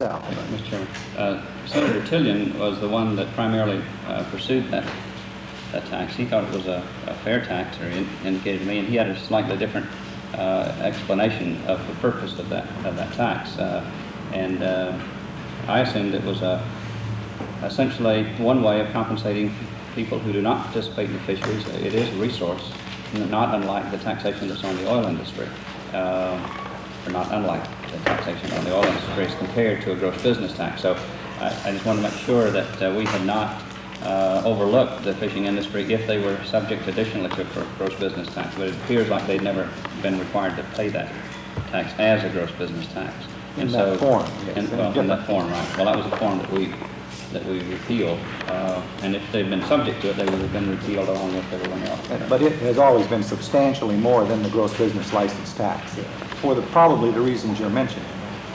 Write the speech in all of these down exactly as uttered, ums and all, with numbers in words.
South. Mister Chairman, uh, Senator Tillian was the one that primarily uh, pursued that that tax. He thought it was a, a fair tax, or in, indicated to me, and he had a slightly different uh, explanation of the purpose of that of that tax. Uh, and uh, I assumed it was a essentially one way of compensating people who do not participate in the fisheries. It is a resource, not unlike the taxation that's on the oil industry, uh, or not unlike the taxation on the oil industry as compared to a gross business tax. So I, I just want to make sure that uh, we had not uh, overlooked the fishing industry if they were subject additionally to a gross business tax. But it appears like they'd never been required to pay that tax as a gross business tax. In and that so, form, yes, in, in well, in different- that form, right. Well, that was a form that we that we repealed, uh, and if they'd been subject to it, they would have been repealed along with everyone else. But it has always been substantially more than the gross business license tax, for the, probably the reasons you're mentioning.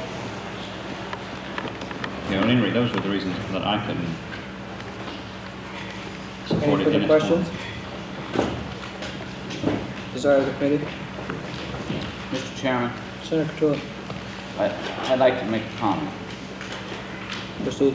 You know, at any rate, those were the reasons that I couldn't support Any it further in its questions? form. Desire of the committee? Mister Chairman, Senator Cottrell, I, I'd like to make a comment. proceed.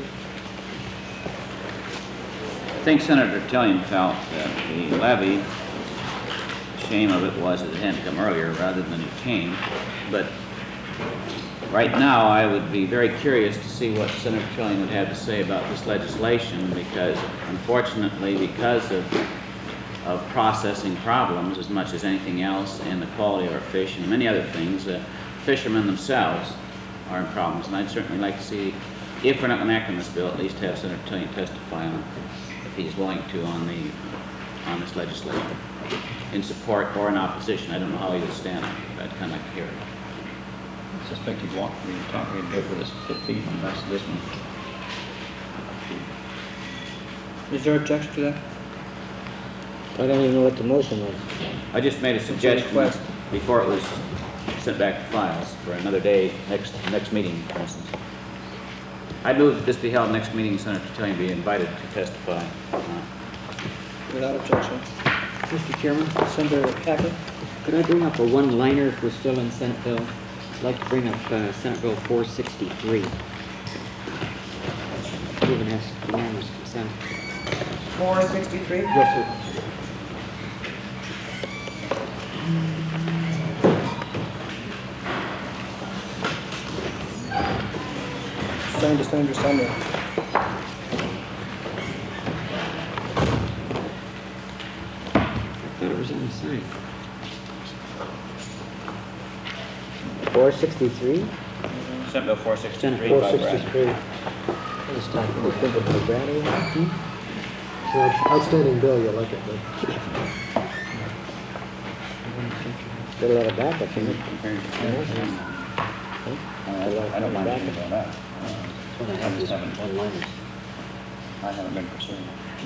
I think Senator Tillian felt that the levy, the shame of it was that it hadn't come earlier rather than it came. But right now, I would be very curious to see what Senator Tillian would have to say about this legislation, because unfortunately, because of of processing problems as much as anything else, and the quality of our fish and many other things, uh, fishermen themselves are in problems. And I'd certainly like to see, if we're not going to act on this bill, at least have Senator Tillian testify on, if he's willing to, on the on this legislation, in support or in opposition. I don't know how he would stand on it, but I'd kind of like to hear it. I suspect he'd walk, he'd talk, he'd go for this fifty feet and that's this one. Is there objection to that? I don't even know what the motion was. I just made a suggestion request. before it was sent back to files for another day, next next meeting, for instance. I move that this be held next meeting, Senator Tillian be invited to testify. Uh, Without objection. Mister Chairman, Senator Hackett? could I bring up a one-liner if we're still in Senate bill? I'd like to bring up uh, Senate Bill four sixty-three. Given has unanimous consent. four sixty-three? Yes, sir. Signed to Senator Sumner. I thought it was on the side. four sixty-three? Senate Bill four sixty-three. four by Brad. sixty-three. This time, we're thinking of Bradley. So it's outstanding bill, you'll like it, but Got a lot of backup in it. Compared to- I don't- I don't mind anything about that. Uh, I just haven't, One-liners. I haven't been pursuing it.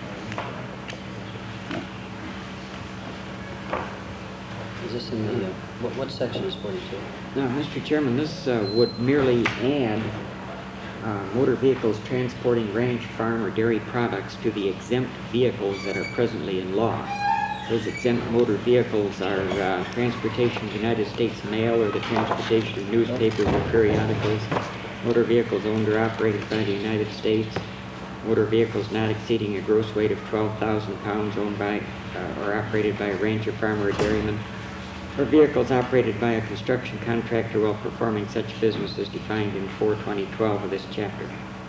Is this in the, uh, what, what section is forty-two? Now, Mister Chairman, this uh, would merely add uh, motor vehicles transporting ranch, farm, or dairy products to the exempt vehicles that are presently in law. Those exempt motor vehicles are uh, transportation of United States mail or the transportation of newspapers or periodicals, motor vehicles owned or operated by the United States, motor vehicles not exceeding a gross weight of twelve thousand pounds owned by uh, or operated by a rancher, farmer, or dairyman, or vehicles operated by a construction contractor while performing such business as defined in four twenty twelve of this chapter.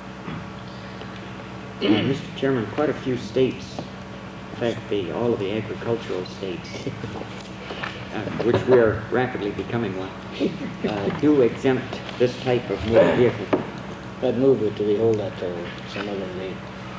Uh, Mister Chairman, quite a few states, in fact, the, all of the agricultural states, uh, which we are rapidly becoming one, uh, do exempt this type of motor vehicle. I'd move it to we hold that till some other date.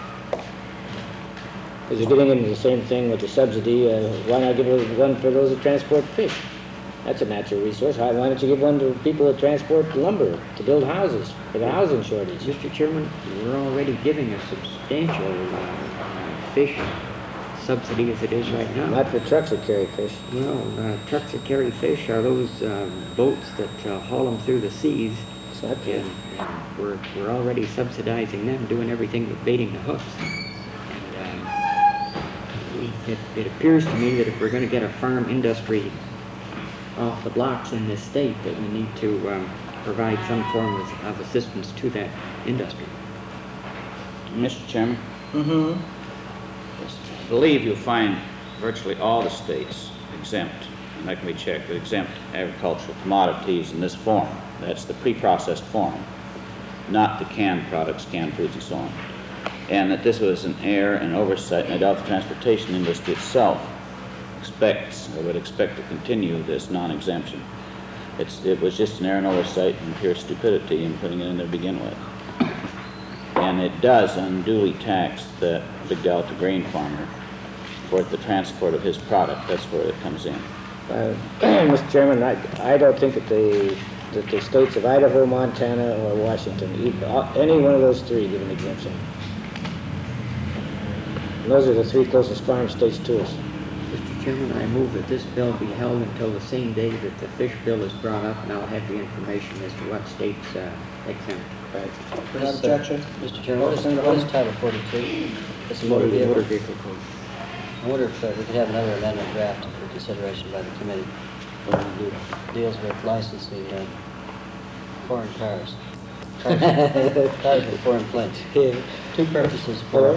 Because you're getting into the same thing with the subsidy, uh, why not give us one for those that transport fish? That's a natural resource. Why why don't you give one to people that transport lumber to build houses for the housing shortage? Mister Chairman, we're already giving a substantial uh, uh, fish subsidy as it is right now. Not for trucks that carry fish. Well, uh, trucks that carry fish are those uh, boats that uh, haul them through the seas, It's not and, and we're, we're already subsidizing them, doing everything but baiting the hooks. And, um, we- it, it appears to me that if we're going to get a farm industry off the blocks in this state, that we need to um, provide some form of, of assistance to that industry. Mister Chairman, Mm-hmm. I believe you'll find virtually all the states exempt, and that can be checked, but exempt agricultural commodities in this form. That's the pre-processed form, not the canned products, canned foods and so on. And that this was an error and oversight, and I doubt the transportation industry itself expects, or would expect to continue this non-exemption. It's, it was just an error and oversight and pure stupidity in putting it in there to begin with. And it does unduly tax the Big Delta grain farmer for the transport of his product. That's where it comes in. Uh, Mister Chairman, I, I don't think that the, that the states of Idaho, Montana, or Washington, either, uh, any one of those three give an exemption. And those are the three closest farm states to us. Mister Chairman, I move that this bill be held until the same day that the fish bill is brought up, and I'll have the information as to what states uh, exempt. Right. Without objection? Mister Chairman, what is, what is Title forty-two? It's a motor Motor vehicle. vehicle code. I wonder if uh, we could have another amendment drafted for consideration by the committee when it do- deals with licensing uh, foreign cars. Cars cars with foreign plates. Yeah. Two purposes for,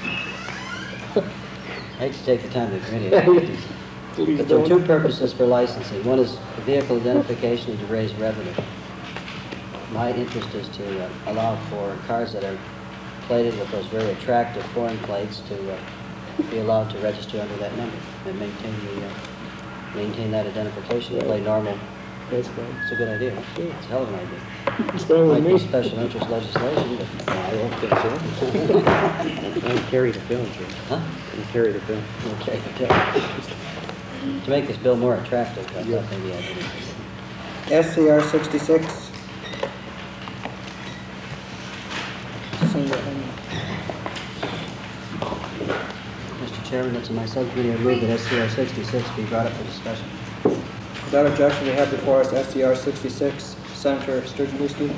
I hate to take the time to read it. But there are two purposes for licensing. One is vehicle identification and to raise revenue. My interest is to uh, allow for cars that are plated with those very attractive foreign plates to uh, be allowed to register under that number and maintain the, uh, maintain that identification, play normal. That's right. It's a good idea. It's a hell of an idea. What's going with Might be me? special interest legislation, but I don't think so. I'll carry the bill, Jim. Huh? I'll carry the bill. Okay. To make this bill more attractive, I thought maybe I did. S C R sixty-six. Single handed. Mister Chairman, that's in my subcommittee. I move that S C R sixty-six be brought up for discussion. Without objection, we have before us S C R sixty-six. Senator Sturgeon.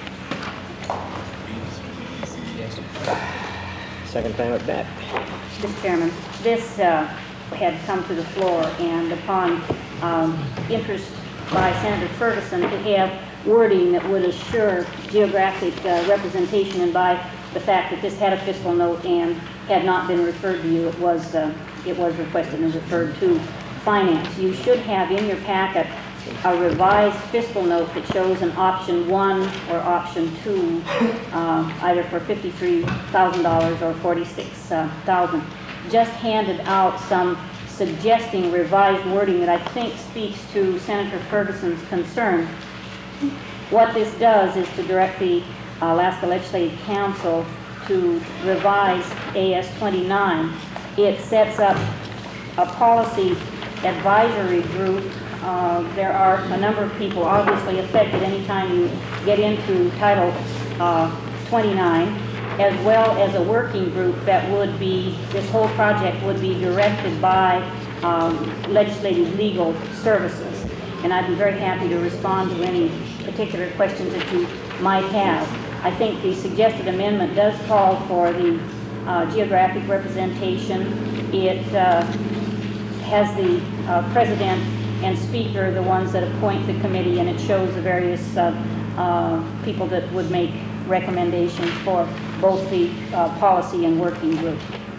Second time at bat. Mister Chairman, this uh, had come to the floor, and upon um, interest by Senator Ferguson to have wording that would assure geographic uh, representation, and by the fact that this had a fiscal note and had not been referred to you, it was uh, it was requested and referred to Finance. You should have in your packet a revised fiscal note that shows an option one or option two, uh, either for fifty-three thousand dollars or forty-six thousand dollars. Just handed out some suggesting revised wording that I think speaks to Senator Ferguson's concern. What this does is to direct the uh, Alaska Legislative Council to revise A S twenty-nine. It sets up a policy advisory group. Uh, there are a number of people obviously affected anytime you get into Title uh, twenty-nine, as well as a working group that would be, this whole project would be directed by um, Legislative Legal Services. And I'd be very happy to respond to any particular questions that you might have. I think the suggested amendment does call for the uh, geographic representation. It uh, has the uh, president and speaker, the ones that appoint the committee, and it shows the various uh, uh, people that would make recommendations for both the uh, policy and working group.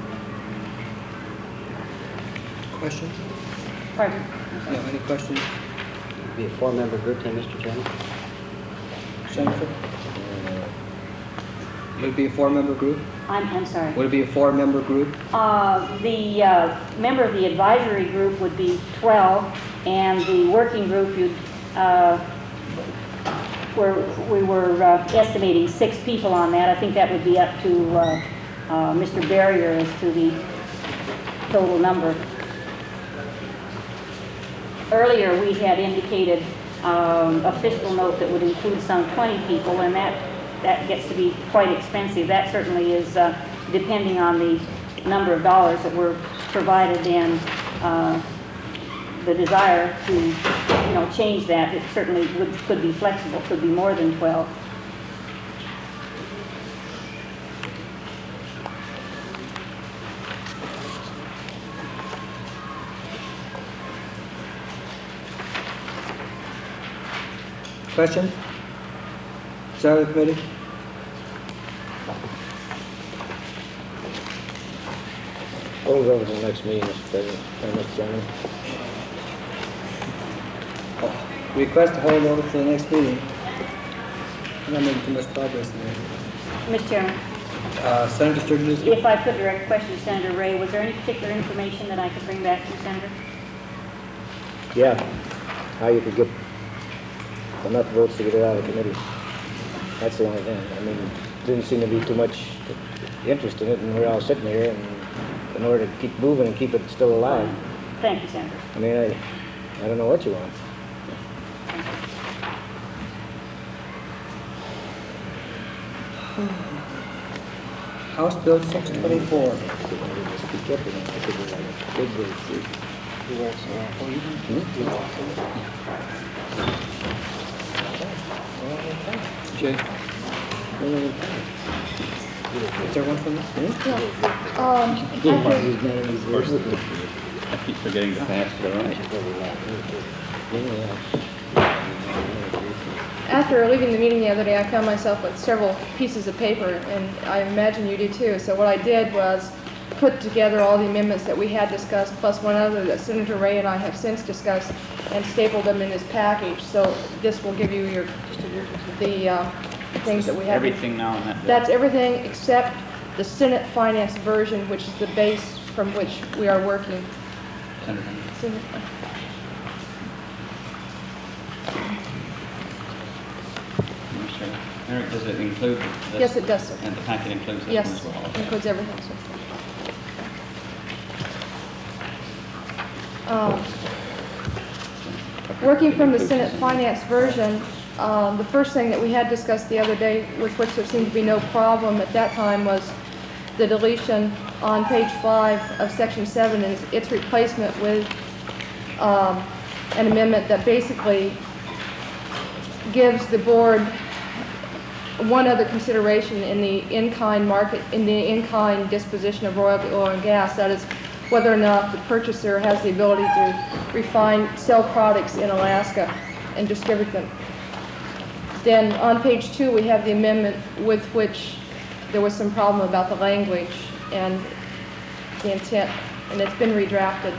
Questions? Pardon? No, any questions? Be a four-member group then, Mister Chairman? Senator? Would it be a four-member group? I'm, I'm sorry. Would it be a four-member group? Uh, the uh, member of the advisory group would be twelve, and the working group, you'd, uh, were, we were uh, estimating six people on that. I think that would be up to uh, uh, Mister Barrier as to the total number. Earlier, we had indicated um, a fiscal note that would include some twenty people, and that that gets to be quite expensive. That certainly is uh, depending on the number of dollars that were provided and uh, the desire to, you know, change that. It certainly would, could be flexible, could be more than twelve. Question? Desire of the committee? Hold it over to the next meeting, Mister President, or Mister Chairman. Request to hold over to the next meeting. I'm not making too much progress in there. Mister Chairman, Uh, Senator Sturgeon? if I could direct a question to Senator Ray, was there any particular information that I could bring back to you, Senator? Yeah, how you could get enough votes to get it out of the committee. That's the only thing. I mean, didn't seem to be too much interest in it, and we're all sitting here, and in order to keep moving and keep it still alive. Thank you, Senator. I mean, I, I don't know what you want. House Bill six twenty-four. Just be careful now, because it's like a big word, see? Jay? Is there one from this? Um, after, I keep forgetting to pass it around. after leaving the meeting the other day, I found myself with several pieces of paper, and I imagine you did too. So what I did was put together all the amendments that we had discussed, plus one other that Senator Ray and I have since discussed, and stapled them in this package. So this will give you your, the uh, things that we have. Everything now in that bill. That's everything except the Senate Finance version, which is the base from which we are working. Senator. Senate- Mister Eric, does it include this? Yes, it does, sir. And the packet includes this one Yes, as well? Okay. includes everything, sir. Um, Working from the Senate Finance version, um, the first thing that we had discussed the other day, with which there seemed to be no problem at that time, was the deletion on page five of section seven and its replacement with um, an amendment that basically gives the board one other consideration in the in-kind market, in the in-kind disposition of royalty oil and gas, that is whether or not the purchaser has the ability to refine, sell products in Alaska and distribute them. Then on page two, we have the amendment with which there was some problem about the language and the intent, and it's been redrafted.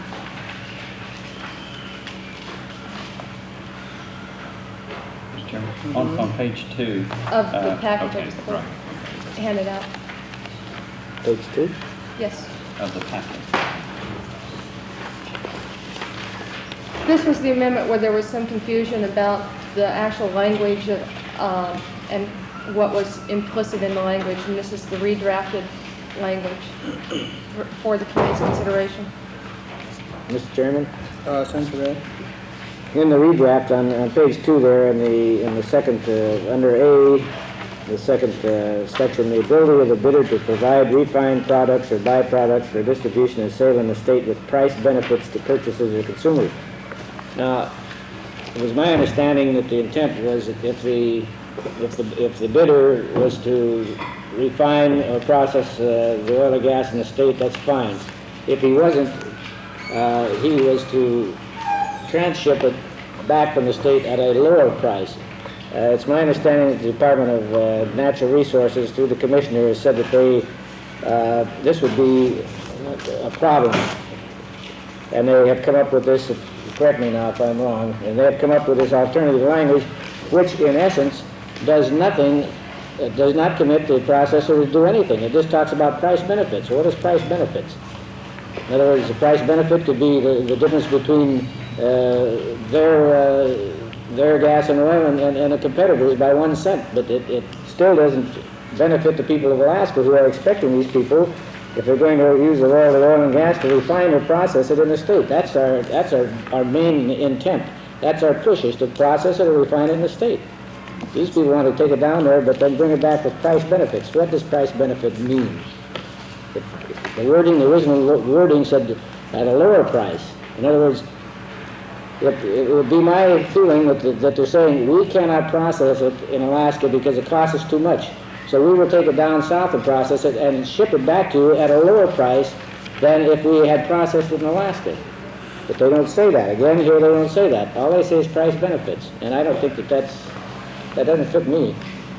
Mister Chairman, on, on page two. Of the uh, package I okay, just right, handed out. Page two? Yes. of the packet. This was the amendment where there was some confusion about the actual language uh, and what was implicit in the language, and this is the redrafted language for- for the committee's consideration. Mister Chairman, Uh, Senator Ray? in the redraft on, on page two there, in the, in the second, uh, under A, the second uh, section, the ability of the bidder to provide refined products or byproducts for distribution and sale in the state with price benefits to purchasers or consumers. Now, it was my understanding that the intent was that if the, if the, if the bidder was to refine or process uh, the oil or gas in the state, that's fine. If he wasn't, uh, he was to transship it back from the state at a lower price. Uh, it's my understanding that the Department of uh, Natural Resources, through the commissioner, has said that they, uh, this would be a problem. And they have come up with this, correct me now if I'm wrong, and they have come up with this alternative language, which in essence does nothing, uh, does not commit the processor to do anything. It just talks about price benefits. What is price benefits? In other words, the price benefit could be the, the difference between uh, their uh, their gas and oil and, and, and a competitor's by one cent, but it, it still doesn't benefit the people of Alaska who are expecting these people, if they're going to use the oil, the oil and gas, to refine or process it in the state. That's our that's our, our main intent. That's our push, is to process it or refine it in the state. These people want to take it down there, but then bring it back with price benefits. What does price benefit mean? The, the wording, the original wording said at a lower price. In other words, it, it would be my feeling that, that they're saying we cannot process it in Alaska because it costs us too much. So we will take it down south and process it and ship it back to you at a lower price than if we had processed it in Alaska. But they don't say that. Again, here they don't say that. All they say is price benefits. And I don't think that that's, that doesn't fit me.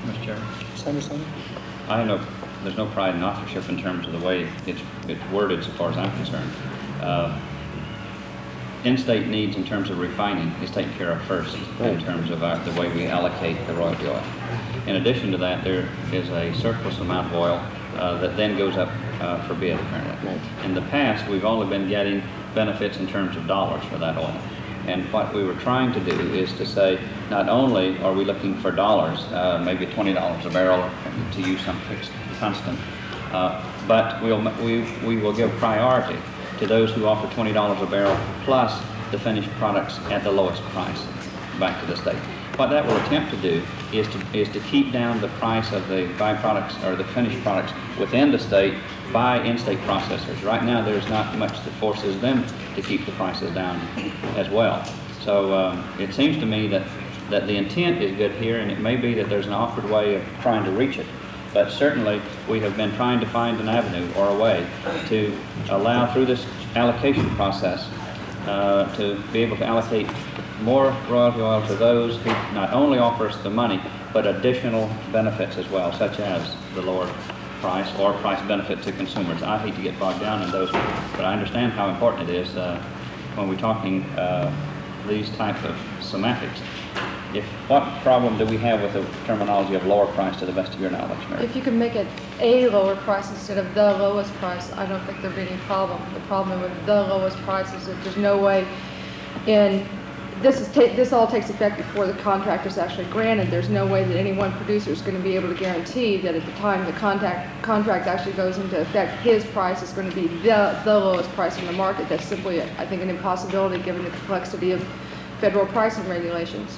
Mister Chairman? Senator Summer? I know there's no pride in authorship in terms of the way it's, it's worded so far as I'm concerned. Uh, in-state needs in terms of refining is taken care of first in terms of our, the way we allocate the royalty oil. In addition to that, there is a surplus amount of oil uh, that then goes up uh, for bid apparently. Right. In the past, we've only been getting benefits in terms of dollars for that oil. And what we were trying to do is to say, not only are we looking for dollars, uh, maybe twenty dollars a barrel to use some fixed constant, uh, but we'll, we, we will give priority to those who offer twenty dollars a barrel plus the finished products at the lowest price back to the state. What that will attempt to do is to, is to keep down the price of the byproducts or the finished products within the state by in-state processors. Right now, there's not much that forces them to keep the prices down as well. So um, it seems to me that, that the intent is good here, and it may be that there's an awkward way of trying to reach it. But certainly, we have been trying to find an avenue or a way to allow through this allocation process uh, to be able to allocate more royalty oil to those who not only offer us the money, but additional benefits as well, such as the lower price or price benefit to consumers. I hate to get bogged down in those, but I understand how important it is uh, when we're talking uh, these types of semantics. If, what problem do we have with the terminology of lower price to the best of your knowledge, Mary? If you can make it a lower price instead of the lowest price, I don't think there'd be any problem. The problem with the lowest price is that there's no way in, this is, ta this all takes effect before the contract is actually granted. There's no way that any one producer is going to be able to guarantee that at the time the contract, contract actually goes into effect, his price is going to be the, the lowest price in the market. That's simply, I think, an impossibility given the complexity of federal pricing regulations.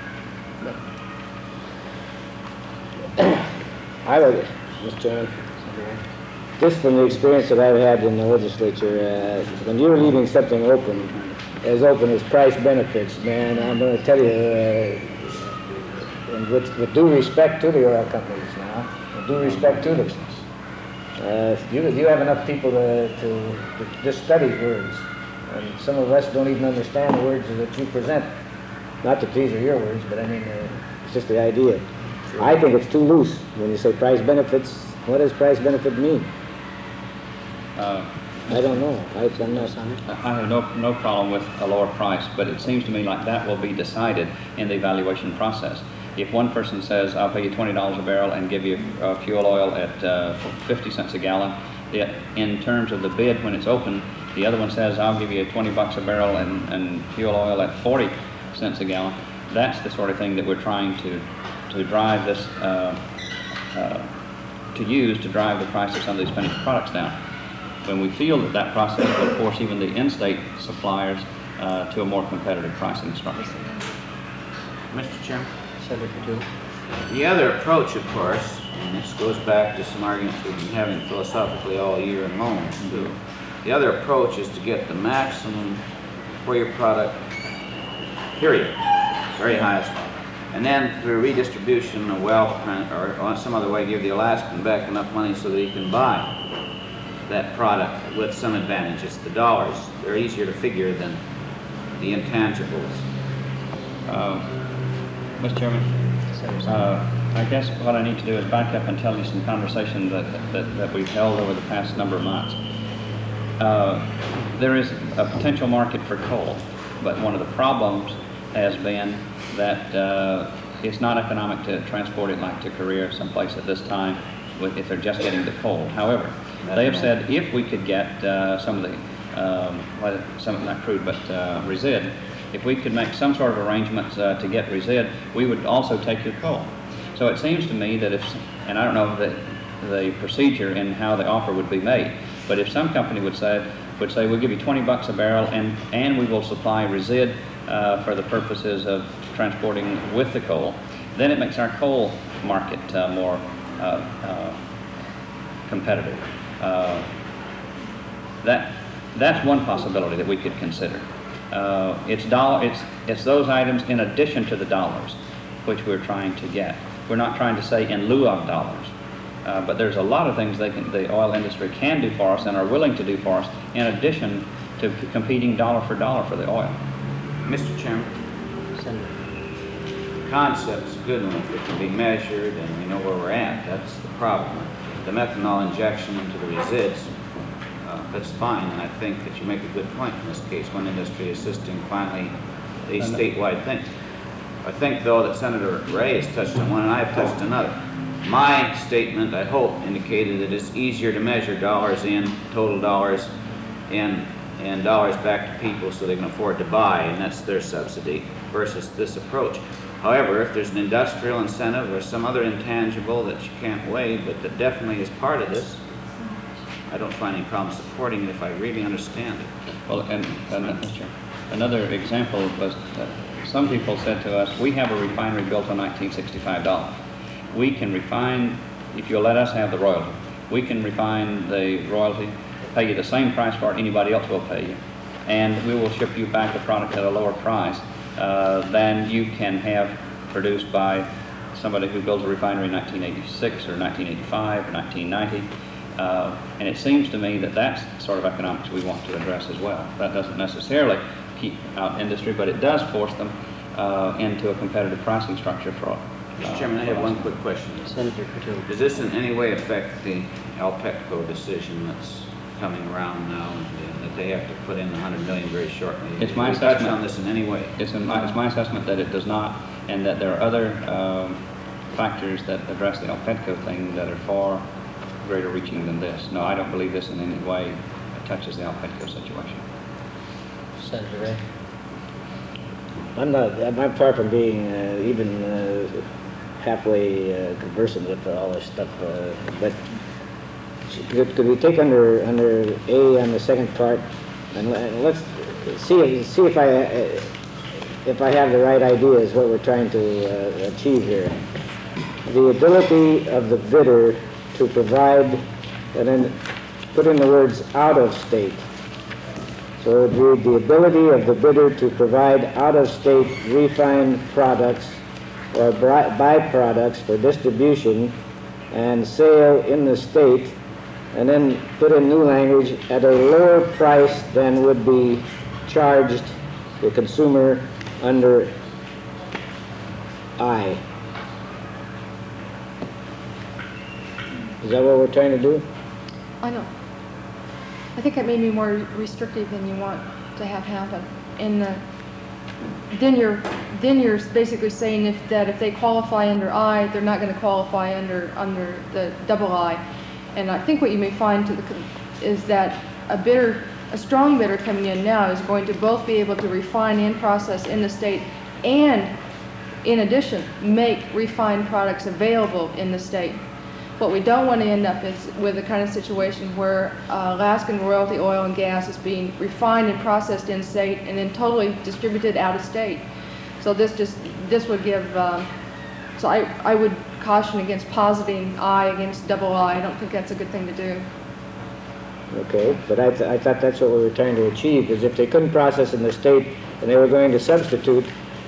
I would, Mister Chairman, just from the experience that I've had in the legislature, uh, when you're leaving something open, as open as price benefits, man, I'm going to tell you, uh, and with, with due respect to the oil companies now, with due respect to them, uh, you, you have enough people to, to, to just study words, and some of us don't even understand the words that you present. Not that these are your words, but I mean, uh, it's just the idea. I think it's too loose when you say price benefits. What does price benefit mean? Uh, I don't know. I, I'm not. I have no, no problem with a lower price, but it seems to me like that will be decided in the evaluation process. If one person says, I'll pay you twenty dollars a barrel and give you uh, fuel oil at uh, fifty cents a gallon, it, in terms of the bid when it's open, the other one says, I'll give you twenty bucks a barrel and, and fuel oil at forty cents a gallon, that's the sort of thing that we're trying to, to drive this, uh, uh, to use to drive the price of some of these finished products down. When we feel that that process will force even the in-state suppliers uh, to a more competitive pricing structure. Mister Chairman? Senator Perdue? The other approach, of course, and this goes back to some arguments we've been having philosophically all year in moments too. The other approach is to get the maximum for your product, period, very highest one. And then through redistribution of wealth or, or some other way, give the Alaskan back enough money so that he can buy that product with some advantages. The dollars, they're easier to figure than the intangibles. Uh, Mister Chairman, uh, I guess what I need to do is back up and tell you some conversation that, that, that we've held over the past number of months. Uh, there is a potential market for coal, but one of the problems has been that uh, it's not economic to transport it like to Korea or someplace at this time with, if they're just getting the coal. However, they have said if we could get uh, some of the, um, well, some not crude, but uh, resid, if we could make some sort of arrangements uh, to get resid, we would also take your coal. So it seems to me that if, and I don't know the, the procedure and how the offer would be made, but if some company would say, would say we'll give you twenty bucks a barrel and, and we will supply resid uh, for the purposes of transporting with the coal, then it makes our coal market uh, more uh, uh, competitive. Uh, that, that's one possibility that we could consider. Uh, it's, dollar, it's, it's those items in addition to the dollars which we're trying to get. We're not trying to say in lieu of dollars, uh, but there's a lot of things they can, the oil industry can do for us and are willing to do for us in addition to competing dollar for dollar for the oil. Mister Chairman? Senator. concept's a good one. If it can be measured and we know where we're at, that's the problem. The methanol injection into the resids, uh, that's fine, and I think that you make a good point in this case, one industry assisting finally a statewide thing. I think, though, that Senator Ray has touched on one, and I have touched on another. My statement, I hope, indicated that it's easier to measure dollars in, total dollars in, and dollars back to people so they can afford to buy, and that's their subsidy, versus this approach. However, if there's an industrial incentive or some other intangible that you can't weigh, but that definitely is part of this, I don't find any problem supporting it if I really understand it. Well, and, and Mister another example was that some people said to us, we have a refinery built on nineteen sixty-five dollars. We can refine, if you'll let us have the royalty, we can refine the royalty, pay you the same price for it anybody else will pay you, and we will ship you back the product at a lower price uh, than you can have produced by somebody who builds a refinery in nineteen eighty-six or nineteen eighty-five or nineteen ninety. Uh, and it seems to me that that's the sort of economics we want to address as well. That doesn't necessarily keep out industry, but it does force them uh, into a competitive pricing structure for uh, Mister Chairman, I have one quick question. Senator Cotillo. Does this in any way affect the Alpetco decision that's coming around now, and that they have to put in the hundred million very shortly? It's my Did we touch assessment on this in any way? It's, in my, it's my assessment that it does not, and that there are other um, factors that address the Alpetco thing that are far greater reaching than this. No, I don't believe this in any way touches the Alpetco situation. Senator Ray. I'm not, I'm far from being uh, even uh, halfway uh, conversant with all this stuff, uh, but could, could we take under under A on the second part, and, and let's see see if I uh, if I have the right idea is what we're trying to uh, achieve here. The ability of the bidder to provide, and then put in the words out of state. So it would read, the ability of the bidder to provide out-of-state refined products or by- byproducts for distribution and sale in the state, and then put in new language, at a lower price than would be charged the consumer under I. Is that what we're trying to do? I know. I think it may be more restrictive than you want to have happen. And uh, then you're then you're basically saying if that if they qualify under I, they're not going to qualify under under the double I. And I think what you may find to the is that a bidder, a strong bidder coming in now is going to both be able to refine and process in the state, and in addition make refined products available in the state. What we don't want to end up is with a kind of situation where uh, Alaskan royalty oil and gas is being refined and processed in state and then totally distributed out of state. So this just this would give. Um, so I I would caution against positing I against double I. I don't think that's a good thing to do. Okay, but I, th I thought that's what we were trying to achieve, is if they couldn't process in the state and they were going to substitute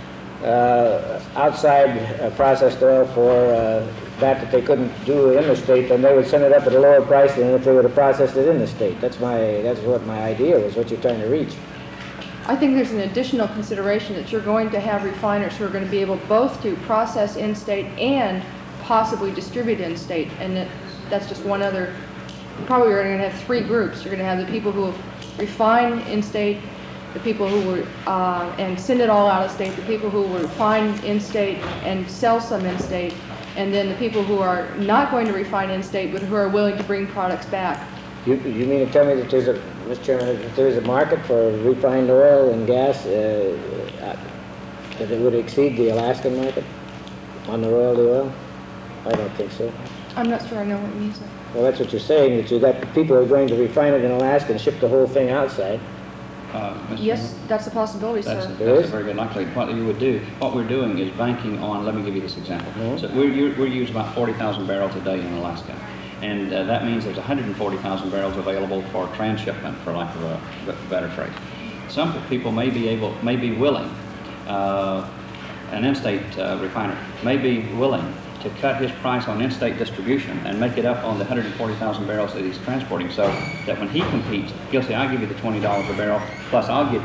uh, outside uh, processed oil for uh, that that they couldn't do in the state, then they would send it up at a lower price than if they would have processed it in the state. That's my, that's what my idea was, what you're trying to reach. I think there's an additional consideration that you're going to have refiners who are going to be able both to process in-state and possibly distribute in-state, and that, that's just one other. Probably you're going to have three groups. You're going to have the people who refine in-state, the people who were uh, and send it all out of state, the people who will refine in-state and sell some in-state, and then the people who are not going to refine in-state but who are willing to bring products back. You, you mean to tell me that there's a, Mister Chairman, that there's a market for refined oil and gas uh, uh, that it would exceed the Alaskan market on the royalty oil? I don't think so. I'm not sure I know what it means. Well, that's what you're saying, that you got people who are going to refine it in Alaska and ship the whole thing outside. Uh, Mister Yes, Chairman? that's a possibility, That's, sir. a, that's a very good likelihood. What you would do, what we're doing is banking on, let me give you this example. Mhm. So we're, you're, we're using about forty thousand barrels a day in Alaska. And uh, that means there's one hundred forty thousand barrels available for transshipment, for lack of a b- better phrase. Some people may be able, may be willing, uh, an in-state uh, refiner may be willing to cut his price on in-state distribution and make it up on the one hundred forty thousand barrels that he's transporting, so that when he competes, he'll say, I'll give you the twenty dollars a barrel, plus I'll give you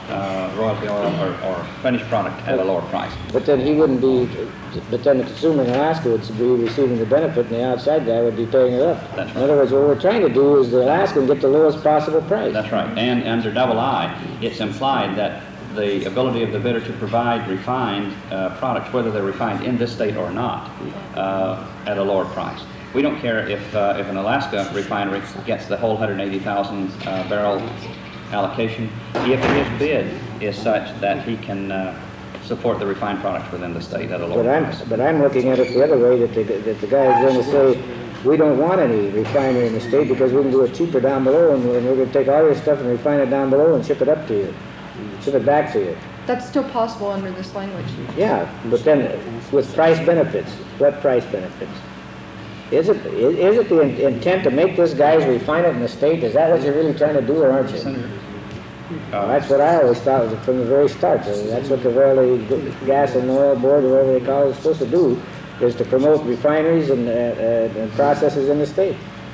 uh, royalty oil or, or finished product at a lower price. But then he wouldn't be, but then the consumer in Alaska would be receiving the benefit and the outside guy would be paying it up. That's In right. other words, what we're trying to do is the Alaskan get the lowest possible price. That's right. And under double I, it's implied that the ability of the bidder to provide refined uh, products, whether they're refined in this state or not, uh, at a lower price. We don't care if, uh, if an Alaska refinery gets the whole one hundred eighty thousand uh, barrel allocation, if his bid is such that he can uh, support the refined products within the state at a lower But I'm, price. but I'm looking at it the other way, that the, that the guy is going to say, we don't want any refinery in the state because we can do it cheaper down below, and we're, and we're going to take all your stuff and refine it down below and ship it up to you, ship it back to you. That's still possible under this language. Yeah, but then with price benefits, what price benefits? Is it, is is it the in- intent to make this guys refine it in the state? Is that what you're really trying to do, or aren't you? Well, that's what I always thought was from the very start. Uh, That's what the Railway Gas and Oil Board, or whatever they call it, is supposed to do, is to promote refineries and, uh, uh, and processes in the state.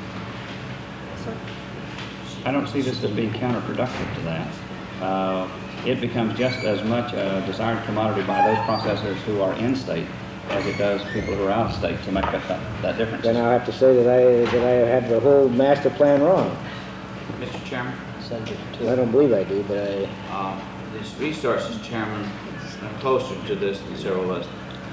I don't see this as being counterproductive to that. Uh, it becomes just as much a desired commodity by those processors who are in state as it does people who are out of state to make up that, that difference. Then I'll have to say that I, that I had the whole master plan wrong. Mister Chairman, Senator I Tilley. don't believe I do, but I, uh, this resources chairman, I'm closer to this than several of us.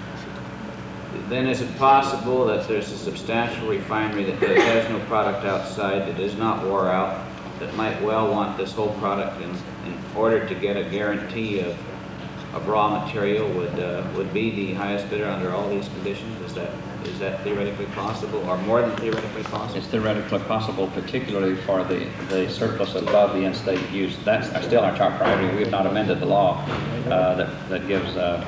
Then is it possible that there's a substantial refinery that does- has no product outside, that is not wore out, that might well want this whole product in, in order to get a guarantee of, of raw material would, uh, would be the highest bidder under all these conditions? Is that, is that theoretically possible, or more than theoretically possible? It's theoretically possible, particularly for the, the surplus above the in-state use. That's still our top priority. We have not amended the law uh, that, that gives, uh,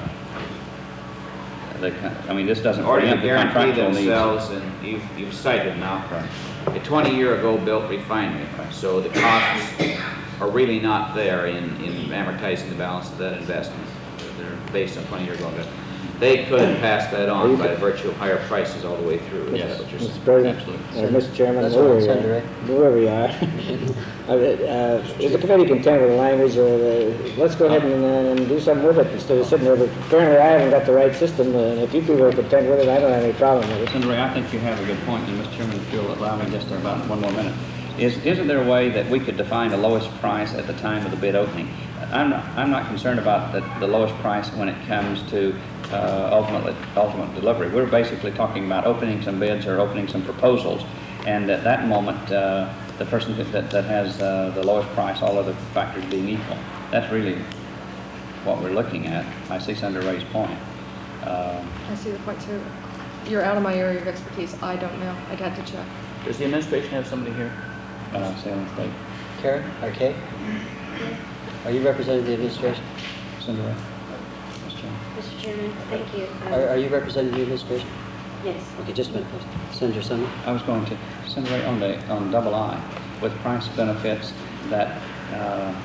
the, con- I mean, this doesn't In order to preempt the guarantee contractual needs. themselves, and you've, you've cited now, a twenty-year-ago built refinery, so the costs are really not there in, in amortizing the balance of that investment. They're based on twenty-year-ago investment. They could pass that on by virtue of higher prices all the way through. Is that what you're saying? Mister President, Absolutely. or Mister Chairman, That's whoever right, you Senator are, Ray. whoever you are. Uh, uh, Is the committee content with the language, or uh, let's go ahead and, uh, and do something with it instead of sitting there, but apparently I haven't got the right system, uh, and if you people are content with it, I don't have any problem with it. Senator Ray, I think you have a good point, and Mister Chairman, if you'll allow me just about one more minute. Is, isn't there a way that we could define the lowest price at the time of the bid opening? I'm not, I'm not concerned about the, the lowest price when it comes to uh, ultimate, ultimate delivery. We're basically talking about opening some bids or opening some proposals, and at that moment, uh, the person that, that, that has uh, the lowest price, all other factors being equal. That's really what we're looking at. I see Senator Ray's point. Uh, I see the point too. You're out of my area of expertise. I don't know. I'd have to check. Does the administration have somebody here? uh, Salem State. Karen, or Kay? Are you representing the administration? Senator Ray. Mister Chairman. Mister Chairman, thank you. Um, Are, are you representing the administration? Yes. Okay, just a minute, please. Senator Sumner? I was going to, Senator Ray, on the, on double I, with price benefits that, uh,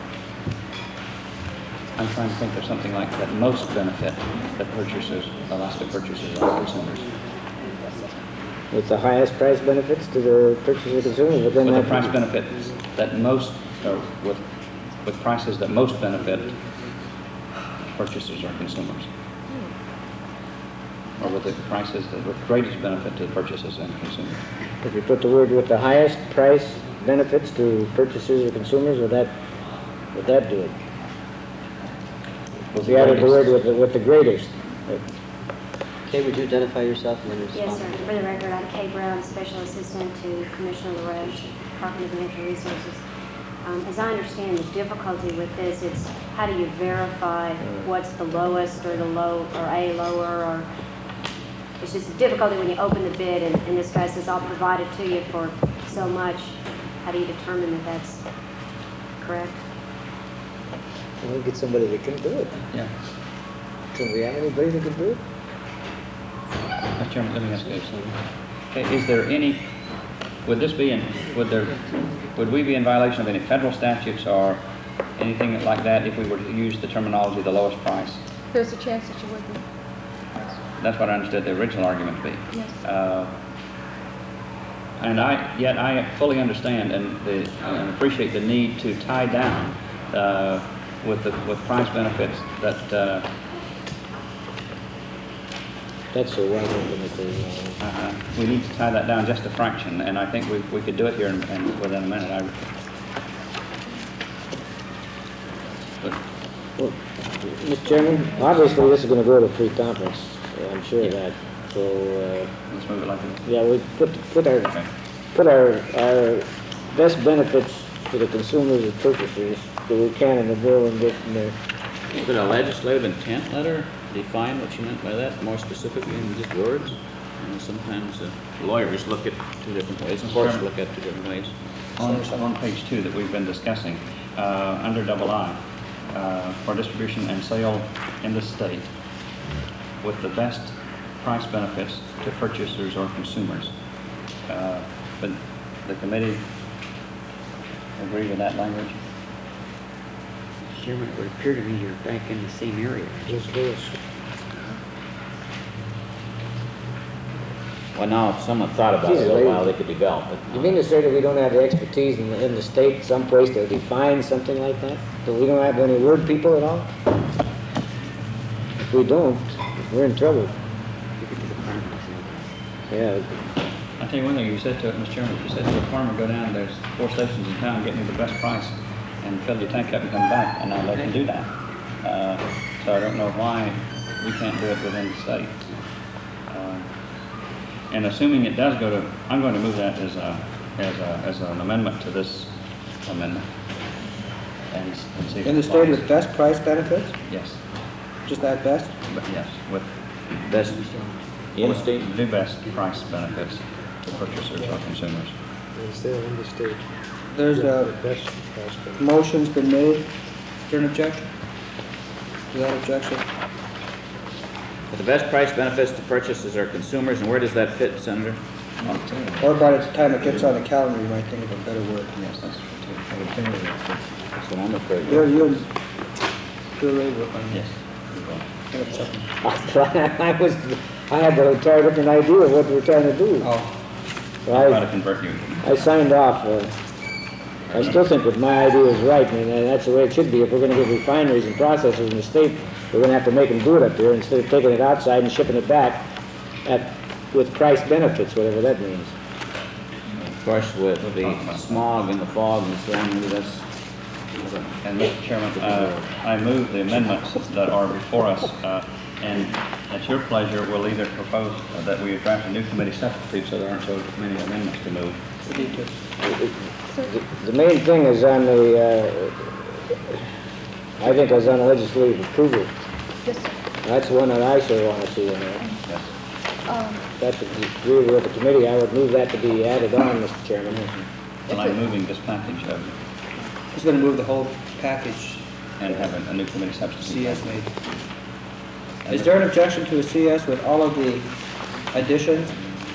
I'm trying to think of something like that most benefit the purchasers, Alaska purchasers or consumers. With the highest price benefits to the purchaser consumers, but then With the that- price benefits that most, or with, with prices that most benefit purchasers or consumers. Or with the prices that with greatest benefit to the purchasers and consumers. If you put the word with the highest price benefits to purchasers or consumers, would that, would that do it? If you added the word with the, with the greatest, Kay, would you identify yourself and then respond? Yes, sir. For the record, I'm Kay Brown, Special Assistant to Commissioner LaRoche, Department of Natural Resources. Um, as I understand the difficulty with this, it's how do you verify what's the lowest or the low, or a lower, or it's just a difficulty when you open the bid and, and this guy says, I'll provide it to you for so much. How do you determine that that's correct? we'll get somebody that can do it. Yeah. Can we have anybody that can do it? Mister Chairman, let me ask you, okay, is there any, would this be in, would there, would we be in violation of any federal statutes or anything like that if we were to use the terminology the lowest price? There's a chance that you would be. That's what I understood the original argument to be. Yes. Uh, and I, yet I fully understand and, the, and appreciate the need to tie down uh, with the, with price benefits that, uh, That's a wide open thing. uh, we need to tie that down just a fraction, and I think we, we could do it here in, in, within a minute. I, but Well, Mister Chairman, obviously this is gonna go to pre-conference, I'm sure of that. So, uh, let's move it like this. yeah, we put, put our, Okay. put our, our best benefits to the consumers and purchasers that we can in the bill and get from there. Could a legislative intent letter define what you meant by that more specifically than just words? You know, sometimes uh, lawyers look at two different ways, and courts look at two different ways. On, on page two that we've been discussing, uh, under double I, uh, for distribution and sale in the state with the best price benefits to purchasers or consumers. Uh, but the committee agree with that language? Chairman, it would appear to me you're back in the same area. Just do it. Well, now, if someone thought about it a little while, they could develop it. You mean to say that we don't have the expertise in the, in the state someplace to define something like that? That we don't have any word people at all? If we don't, we're in trouble. Give it to the farmers. Yeah, I'll tell you one thing, you said to it, Mister Chairman, you said to a farmer, go down, there's four stations in town, get me the best price, and fill your tank up and come back, and I'll let them do that. Uh, so I don't know why we can't do it within the state. Uh, And assuming it does go to, I'm going to move that as a, as a, as an amendment to this amendment. And, s- and see if In it the state applies. with best price benefits, Yes, just that best? but yes, with. Best in-state? with The best price benefits to purchasers or consumers. And sale in the state. There's Yeah, a the best price benefit. motion's been made. Is there an objection? To that objection? With the best price benefits to purchasers or consumers, and where does that fit, Senator? Or by the time it gets on the calendar, you might think of a better word. Yes, that's true too. That's what I'm afraid You're, of. you're, you're ready to work on Yes. it. Have something. I tried, I was, I had the entire different idea of what we were trying to do. Oh, So I'll try to I, convert you. I signed off. uh, I still think that my idea is right, and uh, that's the way it should be. If we're gonna get refineries and processors in the state, we're gonna have to make them do it up here instead of taking it outside and shipping it back at, with price benefits, whatever that means. Of course, with the smog and the fog and so on, maybe that's, And Mister Chairman, uh, I move the amendments that are before us, uh, and at your pleasure, we'll either propose that we draft a new committee substitute so there aren't so many amendments to move. we need to. The the main thing is on the, uh, I think is on legislative approval. Yes, sir. That's the one that I sure want to see in there. Yes. Um, That's really with the committee, I would move that to be added on, Mister Chairman. And I'm moving this package of, He's gonna move the whole package and have a, a new committee substitute. C S made. Is there an objection to a C S with all of the additions?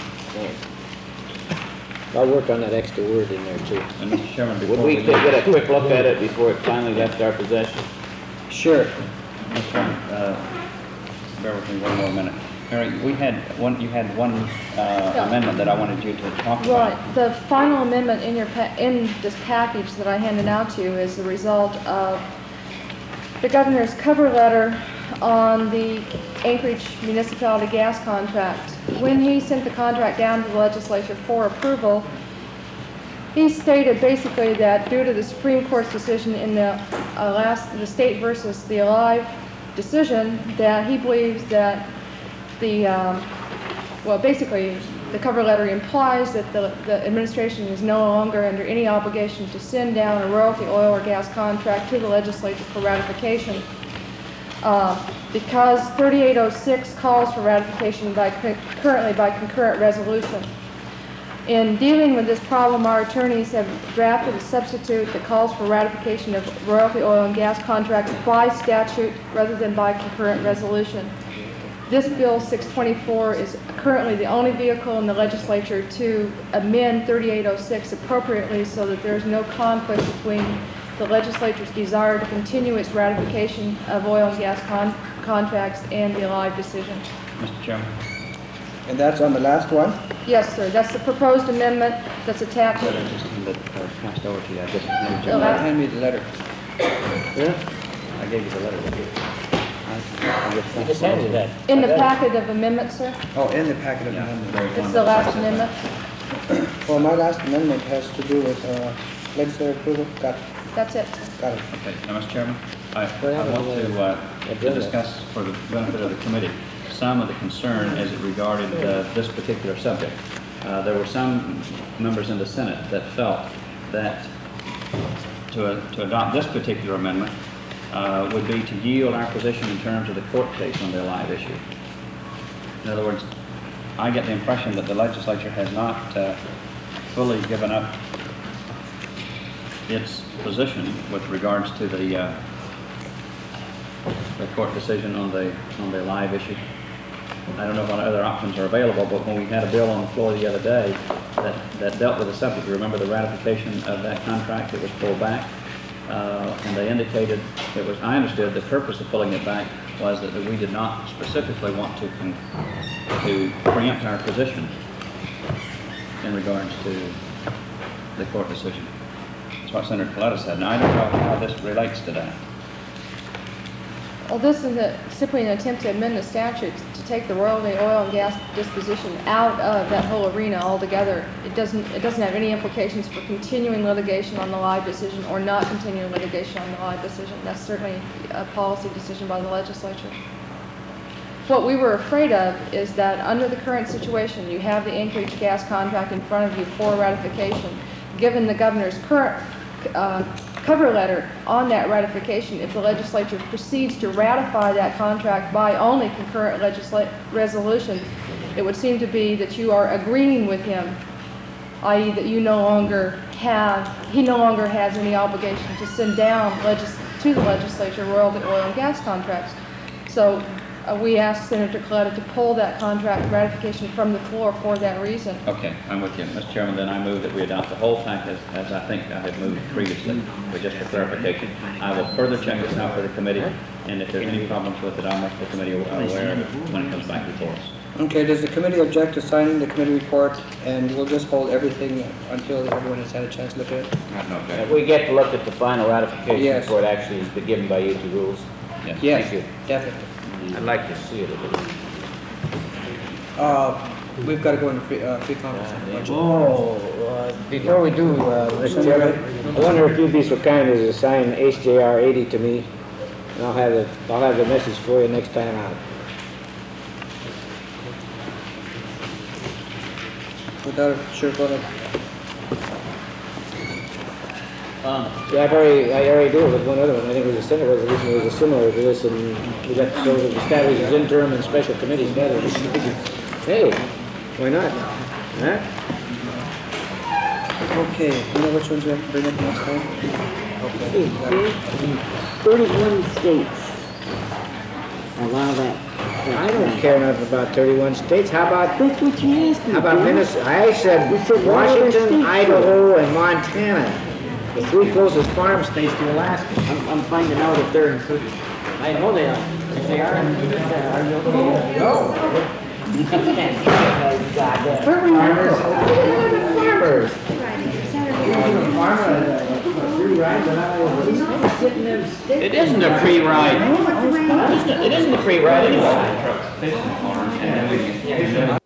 I'll work on that extra word in there too. And Mister Chairman, would before we we get leave, a quick look at it before it finally left our possession? Sure. Mister Chairman, uh, bear with me one more minute. Mary, we had one, you had one uh, Yeah. amendment that I wanted you to talk about. Right, the final amendment in your, pa- in this package that I handed out to you is the result of the governor's cover letter on the Anchorage municipality gas contract. When he sent the contract down to the legislature for approval, he stated basically that due to the Supreme Court's decision in the uh, last, the state versus the Alive decision, that he believes that the, um, well, basically, the cover letter implies that the, the administration is no longer under any obligation to send down a royalty oil or gas contract to the legislature for ratification. Uh, because thirty-eight oh six calls for ratification by, currently by concurrent resolution. In dealing with this problem, our attorneys have drafted a substitute that calls for ratification of royalty oil and gas contracts by statute rather than by concurrent resolution. This Bill six twenty-four is currently the only vehicle in the legislature to amend thirty-eight oh six appropriately so that there is no conflict between the legislature's desire to continue its ratification of oil and gas con contracts and the Alive decision. Mister Chairman. And that's on the last one? Yes, sir. That's the proposed amendment that's attached. That I just handed, uh, passed over to you. I just handed you. The last- Hand me the letter. Yeah? I gave you the letter. You just handed that. In the I got it. packet of amendments, sir? Oh, in the packet of Yeah, amendments. there's one It's the that- last amendment? Well, my last amendment has to do with uh, legislative approval. Got, That's it. got it. Okay, now, Mister Chairman, I, Well, I want to, uh, to agenda. discuss for the benefit of the committee some of the concern as it regarded uh, this particular subject. Uh, there were some members in the Senate that felt that to, uh, to adopt this particular amendment uh, would be to yield our position in terms of the court case on the live issue. In other words, I get the impression that the legislature has not uh, fully given up its position with regards to the uh, the court decision on the on the live issue. I don't know what other options are available, but when we had a bill on the floor the other day that, that dealt with the subject, remember the ratification of that contract, it was pulled back, uh, and they indicated it was. I understood the purpose of pulling it back was that we did not specifically want to con to preempt our position in regards to the court decision. That's what Senator Coletta said. Now, I don't know how this relates to that. Well, this is a, simply an attempt to amend the statute to take the royalty oil and gas disposition out of that whole arena altogether. It doesn't, it doesn't have any implications for continuing litigation on the live decision or not continuing litigation on the live decision. That's certainly a policy decision by the legislature. What we were afraid of is that under the current situation, you have the Anchorage gas contract in front of you for ratification. Given the governor's current uh, cover letter on that ratification, if the legislature proceeds to ratify that contract by only concurrent legisla resolution, it would seem to be that you are agreeing with him, that is that you no longer have, he no longer has any obligation to send down legis to the legislature royalty oil and gas contracts. So uh, we asked Senator Coletta to pull that contract ratification from the floor for that reason. Okay, I'm with you. Mister Chairman, then I move that we adopt the whole fact as, as I think I had moved previously, but just for clarification. I will further check this out for the committee, and if there's any problems with it, I'll make the committee aware of it when it comes back before us. Okay, does the committee object to signing the committee report? And we'll just hold everything until everyone has had a chance to look at it? I have no If objection. we get to look at the final ratification Yes. before it actually has been given by you to rules, Yes. Yes, Thank you. definitely. I'd like to see it a little. Uh, we've got to go into free, uh, free conference on the budget. Oh, uh, before we do, uh, Mister Chairman, I wonder if you'd be so kind as to sign H J R eighty to me, and I'll have the, I'll have the message for you next time out. Without a, sure, go ahead. Um, See, I've already, I already do it with one other one. I think it was a Senate resolution, it was similar to this, and we got those that established as interim and special committees together. Hey, why not? Huh? Okay, you know which ones we have to bring up next time? Okay. got it. thirty-one states allow that. I don't care enough about thirty-one states. How about, That's what you asked me, how about Bill. Minnesota? I said You said what other Washington, states? Idaho, and Montana. The three closest farm states to Alaska. I'm, I'm finding out if they're included. I know they are. If they are included, uh, are you okay? No. Farmers. Farmers. It isn't a free ride. It isn't a free ride anyway.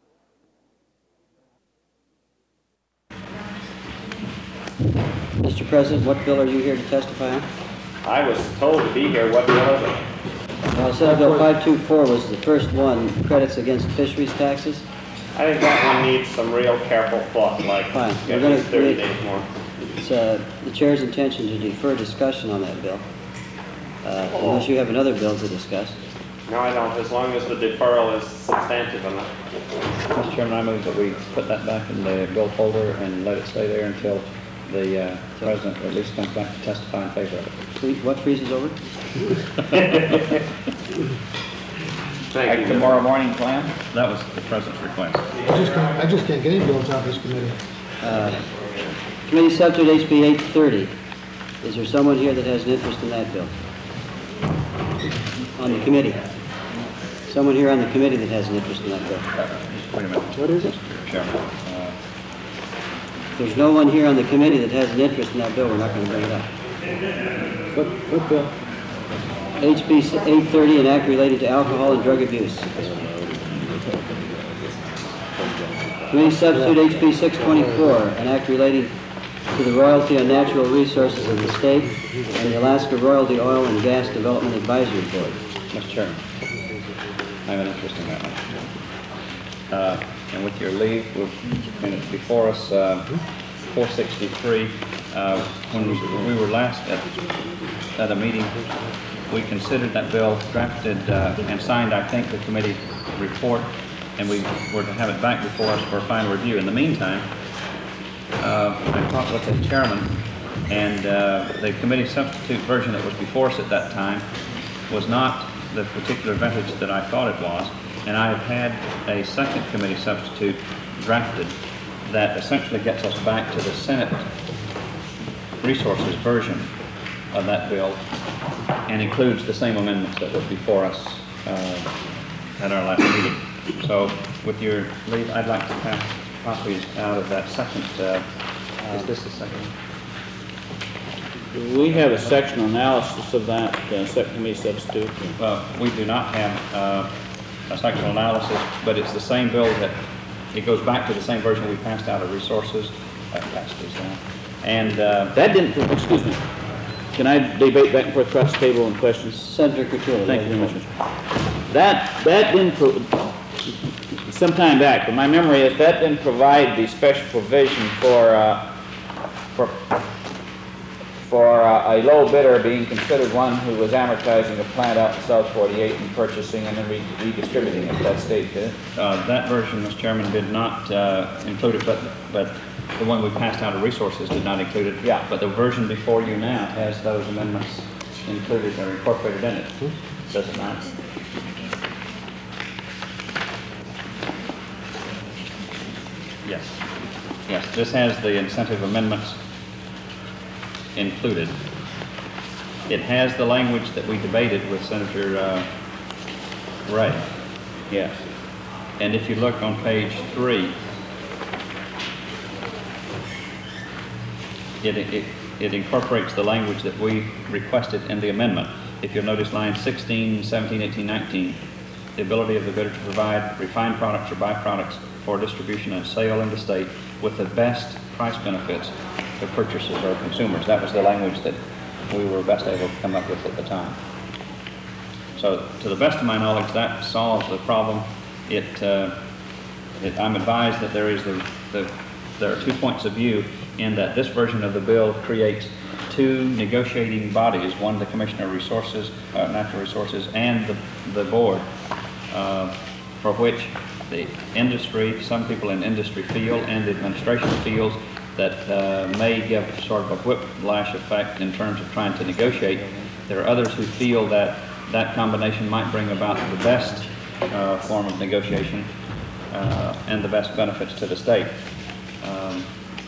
Mister President, what bill are you here to testify on? I was told to be here, what bill is it? Well, Senate Bill five two four was the first one, credits against fisheries taxes. I think that one needs some real careful thought, like, Fine. at We're gonna- least thirty we- days more. It's uh, the chair's intention to defer discussion on that bill, uh, unless you have another bill to discuss. No, I don't, as long as the deferral is substantive enough. Mister Chairman, I move that we put that back in the bill folder and let it stay there until the uh, President at least comes back to testify in favor of it. Free- What freezes over? Thank Like you. tomorrow morning plan? That was the President's request. I just can't, I just can't get any bills out of this committee. Uh, Committee subject H B eight thirty. Is there someone here that has an interest in that bill? On the committee? Someone here on the committee that has an interest in that bill? Wait a minute. What is it? Mister Chairman. Uh, If there's no one here on the committee that has an interest in that bill, we're not going to bring it up. What, what bill? H B eight thirty, an act related to alcohol and drug abuse. Committee substitute H B six twenty-four, an act relating to the royalty on natural resources of the state and the Alaska Royalty Oil and Gas Development Advisory Board. Mister Chairman, I have an interest in that one. Uh, and with your leave, we'll, and it's before us, uh, four sixty-three. Uh, when we were last at, at a meeting, we considered that bill, drafted uh, and signed, I think, the committee report, and we were to have it back before us for final review. In the meantime, uh, I talked with the chairman, and uh, the committee substitute version that was before us at that time was not the particular advantage that I thought it was, and I have had a second committee substitute drafted that essentially gets us back to the Senate Resources version of that bill and includes the same amendments that were before us uh, at our last meeting. So with your leave, I'd like to pass copies out of that second, uh, is this the second? Do we have a sectional analysis of that uh, subcommittee substitute? Well, we do not have uh, a sectional analysis, but it's the same bill that, it goes back to the same version we passed out of resources. That passed this down. And uh, That didn't, excuse me, can I debate back and forth across the table on questions? Senator Cotillo. Thank you very much, Mister That, that didn't, pro- some time back, but my memory is that didn't provide the special provision for, uh, for, for uh, a low bidder being considered one who was amortizing a plant out in South forty-eight and purchasing and then re- redistributing it. That state did it? uh, that version, Mister Chairman, did not uh, include it, but, but the one we passed out of resources did not include it. Yeah. But the version before you now has those amendments included or incorporated in it. Does it not? Yes. Yes, this has the incentive amendments included. It has the language that we debated with Senator uh, Ray. Yes. And if you look on page three, it, it, it incorporates the language that we requested in the amendment. If you'll notice lines sixteen, seventeen, eighteen, nineteen, the ability of the bidder to provide refined products or byproducts for distribution and sale in the state with the best price benefits to purchasers or consumers. That was the language that we were best able to come up with at the time. So, to the best of my knowledge, that solves the problem. It, uh, it, I'm advised that there is the, the, there are two points of view in that this version of the bill creates two negotiating bodies, one the Commissioner of Resources, uh, Natural Resources, and the, the board, uh, for which the industry, some people in industry feel, and the administration feels that uh, may give sort of a whiplash effect in terms of trying to negotiate. There are others who feel that that combination might bring about the best uh, form of negotiation uh, and the best benefits to the state. Um,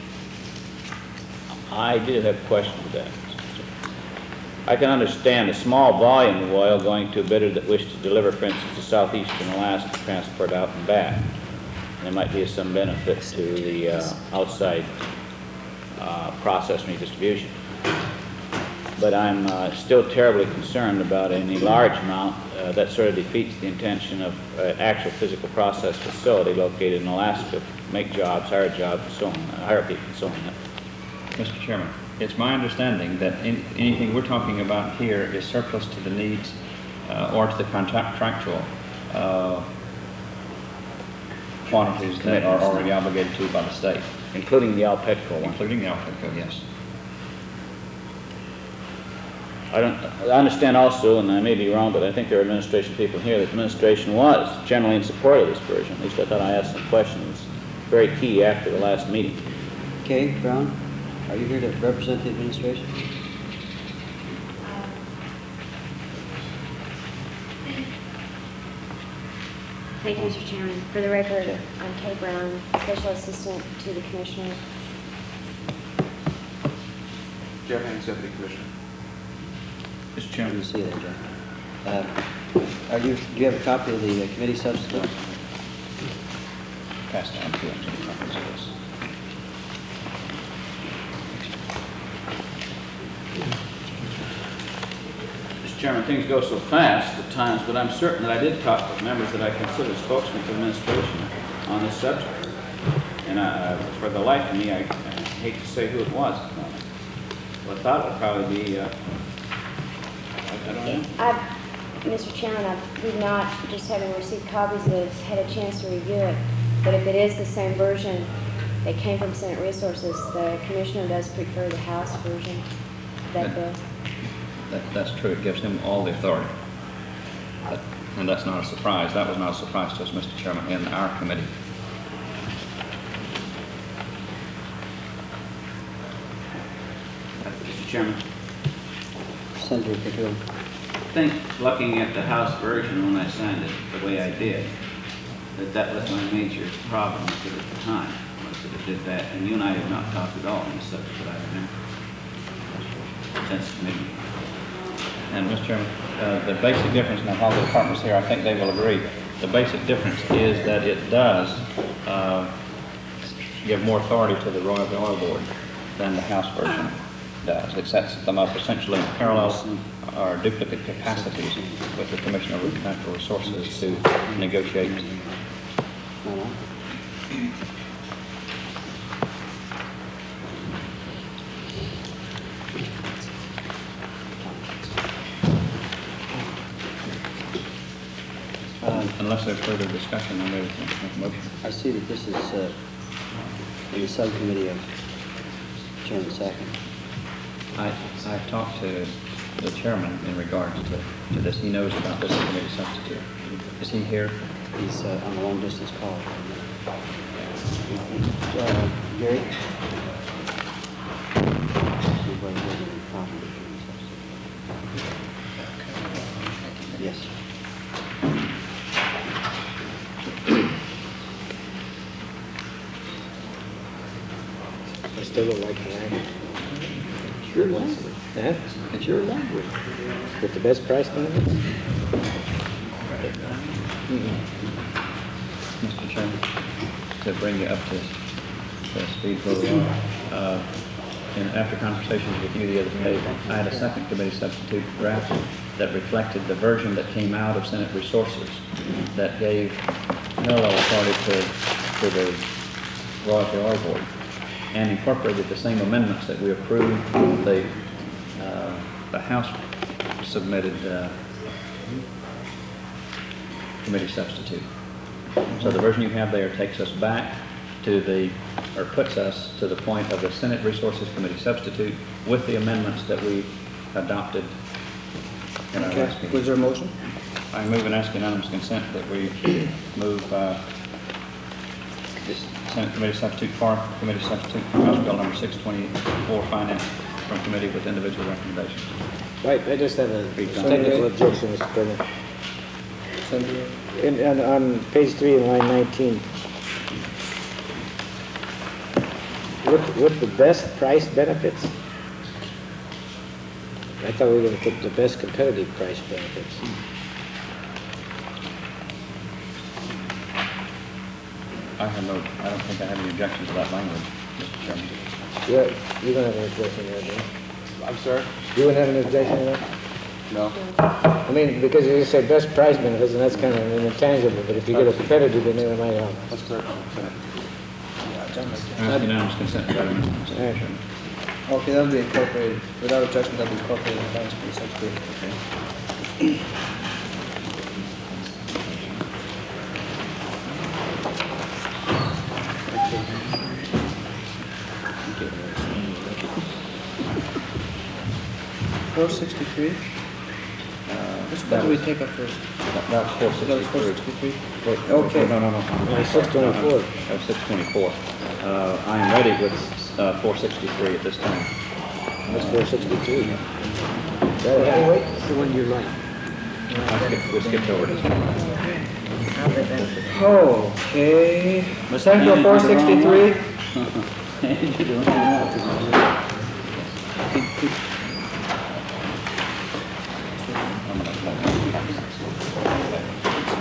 I did have a question to that. I can understand a small volume of oil going to a bidder that wished to deliver, for instance, to southeastern Alaska, transport out and back. There might be some benefit to the uh, outside uh, processing and distribution. But I'm uh, still terribly concerned about any large amount. Uh, that sort of defeats the intention of uh, actual physical process facility located in Alaska, make jobs, hire jobs, and so on, uh, hire people and so on. Mister Chairman, it's my understanding that in, anything we're talking about here is surplus to the needs uh, or to the contractual uh, quantities that are already obligated to by the state. Including the Alpetco one. Including the Alpetco, yes. I don't, I understand also, and I may be wrong, but I think there are administration people here, that the administration was generally in support of this version. At least I thought I asked some questions, very key after the last meeting. Kay Brown, are you here to represent the administration? Thank you, Mister Chairman. For the record, I'm Kay Brown, Special Assistant to the Commissioner. Jeff Haynes, Deputy Commissioner. Mister Good Chairman. to see you there, Jeff. Uh, Are you, do you have a copy of the uh, committee substitute? Pass down two extra copies of this. Mister Chairman, things go so fast at times, but I'm certain that I did talk with members that I consider spokesmen for the administration on this subject. And I, uh, for the life of me, I, I hate to say who it was. Well, I thought it would probably be, uh, I, I don't know. I've, Mister Chairman, I've, we've not, just having received copies of it, had a chance to review it. But if it is the same version that came from Senate Resources, the commissioner does prefer the House version of that bill. That, that's true. It gives him all the authority. But, and that's not a surprise. That was not a surprise to us, Mister Chairman, in our committee. Mister Chairman, Senator Perdue. I think looking at the House version when I signed it the way I did, that that was my major problem with it at the time, was that it did that. And you and I have not talked at all on the subject that I remember. Since committee. And, Mister Chairman, uh, the basic difference, now all the departments here, I think they will agree, the basic difference is that it does uh, give more authority to the Royal Oil Board than the House version does. It sets them up essentially in parallel or duplicate capacities with the Commissioner of Natural Resources to negotiate. No, no. Unless there's further discussion, I'm ready to make a motion. I see that this is uh, in the subcommittee of Chairman Second. I, I've talked to the chairman in regards to, to this. He knows about this committee substitute. Is he here? He's uh, on a long distance call. Uh, Gary? Yes. I still don't like the language. Sure language. Huh? It's your language. With the best price benefits? Mister Chairman, to bring you up to, to speed where we are, uh, and after conversations with you the other day, I had a second committee substitute draft that reflected the version that came out of Senate Resources that gave parallel authority to, to the Royalty Oil Board and incorporated the same amendments that we approved the, uh, the House submitted uh, committee substitute. So the version you have there takes us back to the, or puts us to the point of the Senate Resources Committee substitute with the amendments that we adopted in our Okay, last meeting. was there a motion? I move and ask unanimous consent that we move uh, this Senate Committee substitute for Committee substitute for House Bill number six twenty-four, Finance, from committee with individual recommendations. Right, I just have a technical objection, Mister President. Senator? In, on, on page three in line nineteen, with, with the best price benefits, I thought we were going to put the best competitive price benefits. I have no, I don't think I have any objection to that language, Mister Chairman. Yeah, you don't have any objection to that, do you? I'm sorry? You wouldn't have any objection to that? No. I mean, because you just said best price benefits, and that's kind of an intangible, but if you get a competitive, then it might help. That's correct. I ask unanimous consent to that amendment, Mister All right. Chairman. Okay, that'll be incorporated, without objection, that'll be incorporated in the Finance Committee subcommittee. Four sixty-three? Which one do we take up first? That that was four That was four sixty-three. sixty-three? Okay. No, no, no. Uh, six twenty-four. That was six twenty-four. Uh, I am ready with uh, four sixty-three at this time. That's four sixty-two. That's the one you like. I skipped- We skipped over this one. Okay. Senate Bill four sixty-three? You're doing it.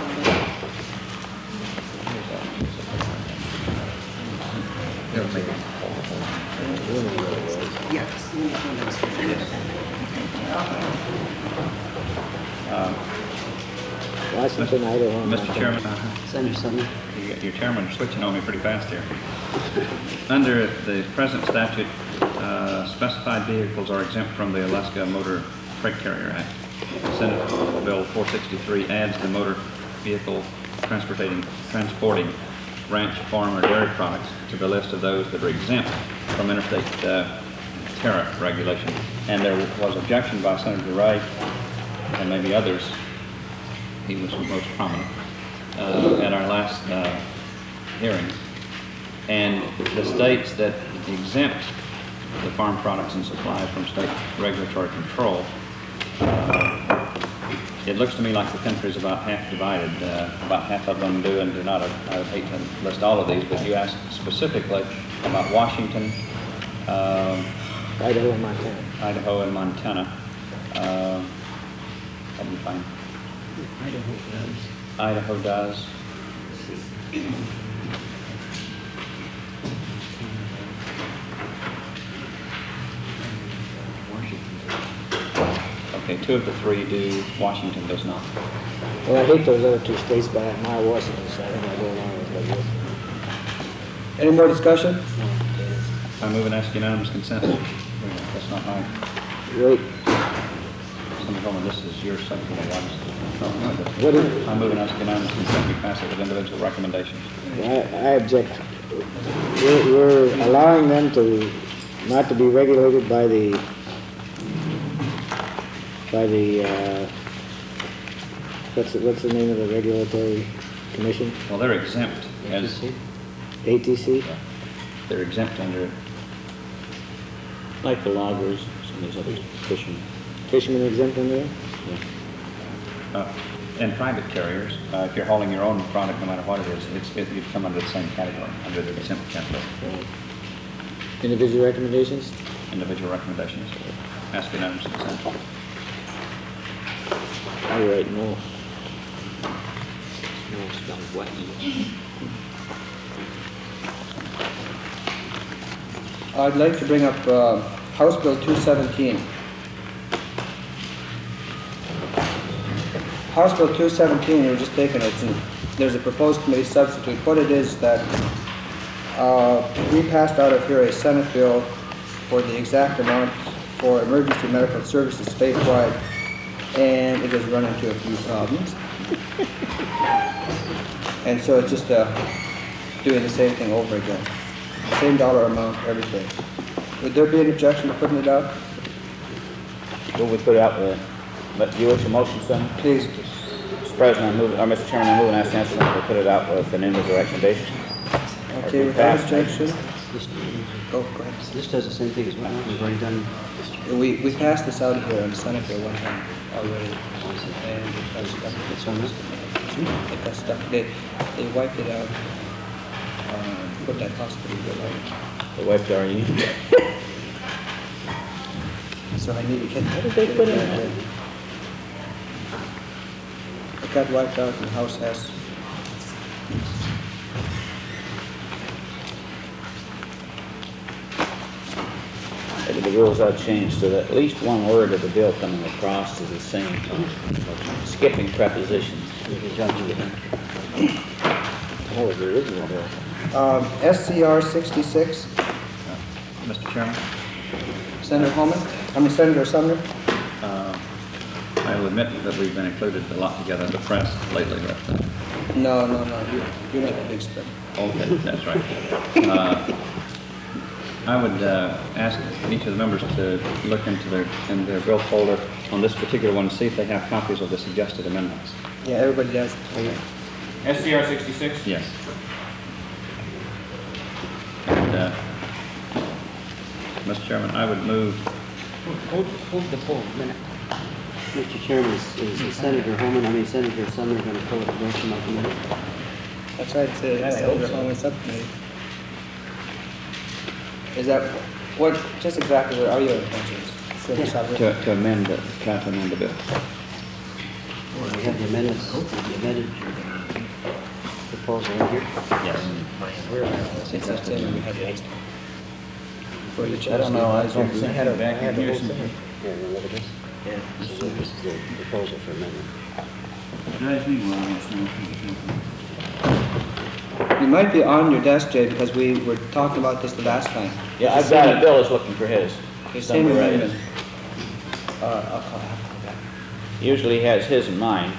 Here, maybe. Um, Washington, Idaho. Mister Chairman, Senator Sumner? you- your chairman is switching on me pretty fast here. Under the present statute, uh, specified vehicles are exempt from the Alaska Motor Freight Carrier Act. Senate Bill four sixty-three adds the motor vehicle transporting, transporting ranch, farm, or dairy products to the list of those that are exempt from interstate uh, tariff regulation. And there was objection by Senator Ray and maybe others. He was most prominent uh, at our last uh, hearing. And the states that exempt the farm products and supplies from state regulatory control, uh, it looks to me like the country is about half divided. Uh, about half of them do and do not. I would hate to list all of these, but you asked specifically about Washington, um, Idaho and Montana. Idaho, and Montana. Uh, I didn't find. Idaho does. Idaho does. Okay, two of the three do. Washington does not. Well, I hate those other two states, but I'm not Washington, so I think I'll go along with what you Any more discussion? I move and ask unanimous consent. Wait a minute, that's not mine. Wait, Senator Holman, this is your section of ones. No, this- what is, I move and ask unanimous consent we pass it with individual recommendations. I, I object. We're, we're allowing them to, not to be regulated by the, by the, uh, what's, the- what's the name of the regulatory commission? Well, they're exempt as, A T C? they're exempt under, Like the loggers, some of these other fishermen. Fishermen exempt in there? uh, and private carriers, uh, if you're hauling your own product, no matter what it is, it's, it, you'd come under the same category, under the exempt category. Individual recommendations? Individual recommendations. Ask unanimous consent. I write no. No, spelled what? I'd like to bring up uh, House Bill two seventeen. House Bill two seventeen, we're just taking it, and there's a proposed committee substitute. What it is that uh, we passed out of here a Senate bill for the exact amount for emergency medical services statewide, and it has run into a few problems. And so it's just uh, doing the same thing over again. Same dollar amount, everything. Would there be an objection to putting it out? Will we put it out with, but you wish a motion, son? Please. Mister President, I move, or Mister Chairman, I move and ask Nancy to put it out with an individual recommendation. Okay, without objection? This, Oh, go ahead. this does the same thing as well. We've already done. We, we passed this out here on the Senate bill one time already, and it got stuck. It's on this. It got stuck. They, they wiped it out, uh, put that hospital bill out. The wife our union. So I need to get. What did they put in get there? that. It got wiped out and the House has. The rules are changed so that at least one word of the bill coming across is the same, skipping prepositions. Oh, the original bill. Um, S C R sixty-six, Mister Chairman, Senator Holman, I mean Senator Sumner. uh, I will admit that we've been included a lot together in the press lately, but, uh, No, no, no, you, you're not the big spender. okay, that's right. Uh, I would uh, ask each of the members to look into their, in their bill folder on this particular one, and see if they have copies of the suggested amendments. Yeah, everybody does. S C R sixty-six? Yes. And, uh, Mister Chairman, I would move, Hold, hold the poll a minute. Mister Chairman, is, is Senator Holman, I mean Senator Sumner going to pull a vote from my committee? That's right, it's a Senator Holman subcommittee. Is that, what, just exactly what are your intentions? Senator Sumner? to to amend, the- try to amend the bill. We have the amendments, the amended proposal in here. Yes. Since that's in, we have the next one. for the I don't know, I don't see. I had a- I had the whole thing. Here, you look at this. Yeah. This is this is the proposal for amendment. It might be on your desk, Jay, because we were talking about this the last time. Yeah, I've got it. Bill is looking for his. The same Number right. amendment. Uh, I'll call, I'll call back. Usually he has his in mind.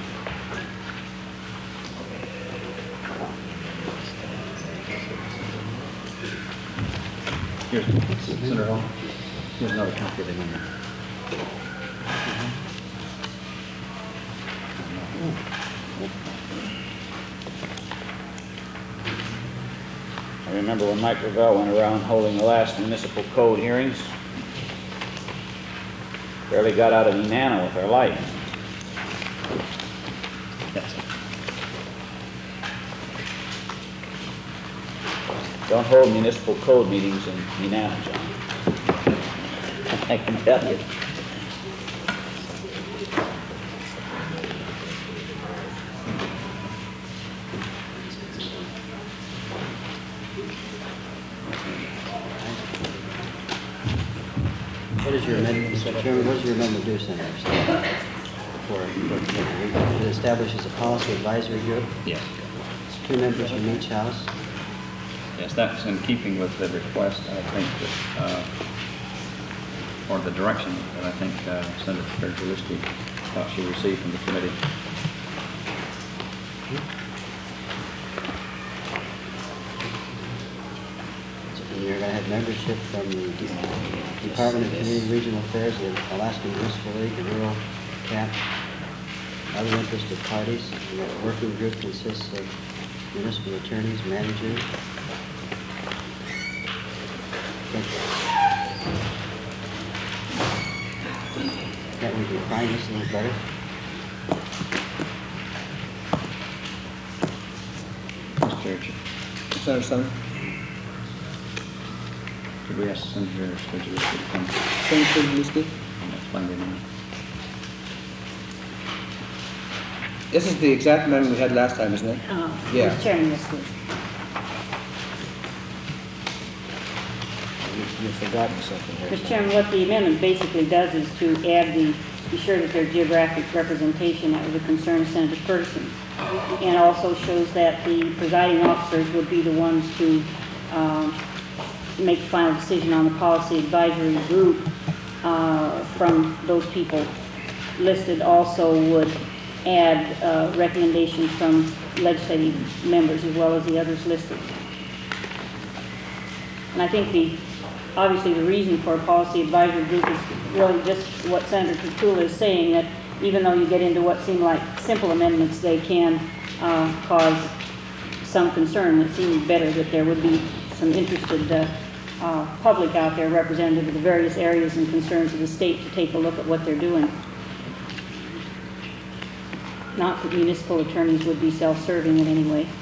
Here's, Senator Hall, here's another copy of the amendment. I remember when Mike Ravel went around holding the last municipal code hearings. Barely got out of Nenana with our life. Don't hold municipal code meetings in Nenana, John. I can tell you. What is your amendment, Mister Chairman, what does your amendment do, Senator? For, for, it establishes a policy advisory group, Yes. two members from each house. Yes, that's in keeping with the request, I think, that, uh, or the direction that I think uh, Senator Bergelisky thought she received from the committee. And you're going to have membership from the De- Department of Community and Regional Affairs, the Alaska Municipal League, the Rural Cap, other interested parties. And that working group consists of municipal attorneys, managers. Can't we define this a little better? Mister Chair, Senator Sun? could we ask Senator Bergelisky to come Senator Bergelisky? and explain the amendment? This is the exact amendment we had last time, isn't it? Uh, Yeah. Mister Chairman, this was. You- You've forgotten something here. Mister Chairman, what the amendment basically does is to add the, be sure that there's geographic representation. That was a concern of Senator Ferguson. And also shows that the presiding officers would be the ones to um, make the final decision on the policy advisory group uh, from those people listed. Also would add uh, recommendations from legislative members as well as the others listed. And I think the, obviously the reason for a policy advisory group is really just what Senator Kukula is saying, that even though you get into what seem like simple amendments, they can uh, cause some concern. It seems better that there would be some interested uh, uh, public out there, representative of the various areas and concerns of the state, to take a look at what they're doing. Not that municipal attorneys would be self-serving in any way.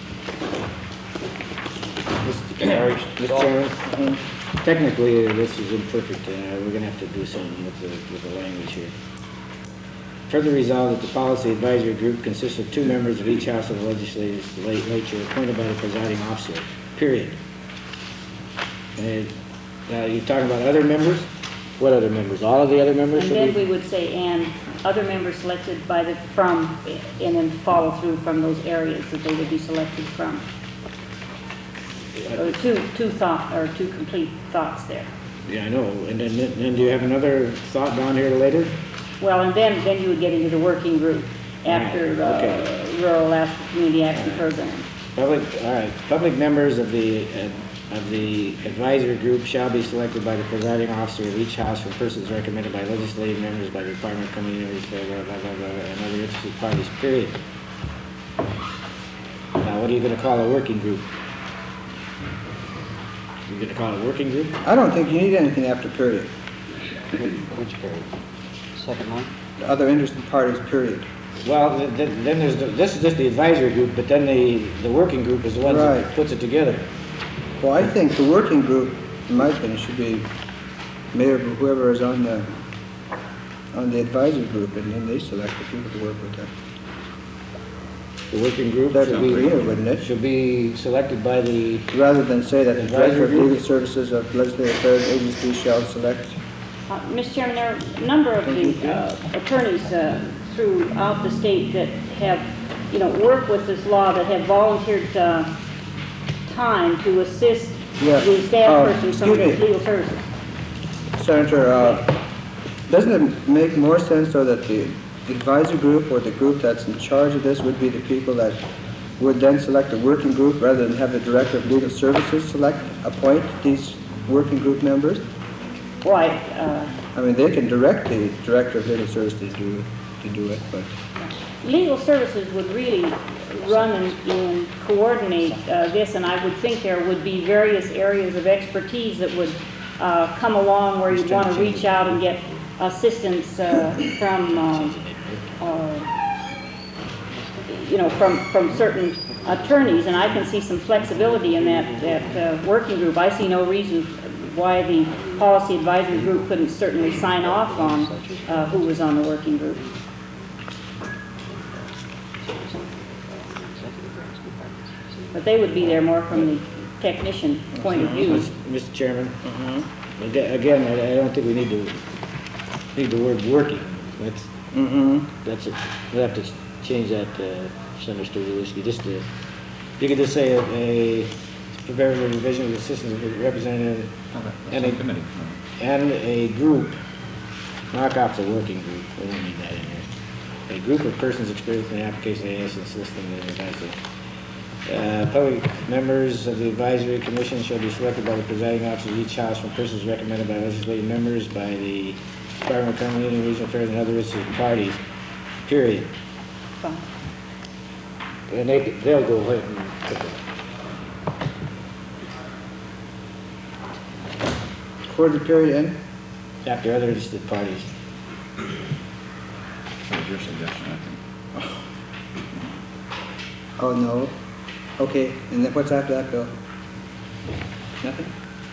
Mister Chairman, technically, uh, this is imperfect, uh, we're gonna have to do something with the, with the language here. Further resolved that the policy advisory group consists of two members of each house of the legislature appointed by the presiding officer, period. And now, you're talking about other members? What other members? All of the other members? And should then be- we would say, and other members selected by the, from, and then follow through from those areas that they would be selected from. So two, two thought, or two complete thoughts there. Yeah, I know, and then, then do you have another thought down here later? Well, and then, then you would get into the working group after Right, uh, okay. Rural Alaska Community Action Program. Public, all right, public members of the, uh, of the advisory group shall be selected by the presiding officer of each house from persons recommended by legislative members by the Department of Community Affairs, blah, blah, blah, blah, and other interested parties, period. Now, what are you gonna call a working group? You're gonna call it a working group? I don't think you need anything after period. Which period? Second line? The other interested parties, period. Well, th- th- then there's, the- this is just the advisory group, but then the, the working group is the one that Right. puts it together. Well, I think the working group, in my opinion, should be mayor or whoever is on the, on the advisory group, and then they select the people to work with them. The working group That'd should be be, greener, wouldn't it? should be selected by the, Rather than say that the Advisory Director of group? Legal Services of Legislative Affairs Agency shall select. Uh, Mister Chairman, there are a number of the uh, attorneys uh, throughout the state that have, you know, worked with this law, that have volunteered uh, time to assist Yeah. the staff Uh, persons from excuse me. legal services. Senator, uh, doesn't it make more sense so that the advisory group or the group that's in charge of this would be the people that would then select a working group rather than have the Director of Legal Services select, appoint these working group members? Why, uh, I mean, they can direct the Director of Legal Services to do, to do it, but. legal services would really run and, and coordinate uh, this, and I would think there would be various areas of expertise that would uh, come along where you'd want to reach out and get assistance uh, from, uh, uh, you know, from, from certain attorneys, and I can see some flexibility in that, that uh, working group. I see no reason why the policy advisory group couldn't certainly sign off on uh, who was on the working group. But they would be there more from the technician point of view. Mister Chairman. Aga- Again, I I don't think we need to, need the word working. That's, Mm-hmm. that's it. We'll have to change that, uh, Senator Sturzewski. Just to, you could just say a, a prepare a revision of the assistant representative and a, Committee. and a group, knock off the working group. We don't need that in here. A group of persons experienced in the application of the system and advisory. Uh, public members of the advisory commission shall be selected by the presiding officer of each house from persons recommended by legislative members, by the Department of Community and Regional Affairs and other interested parties, period. Fine. And they, they'll go ahead and put that. Where's the period end? After other interested parties. That was your suggestion, I think. Oh, no. Okay, and then what's after that, Bill? Nothing?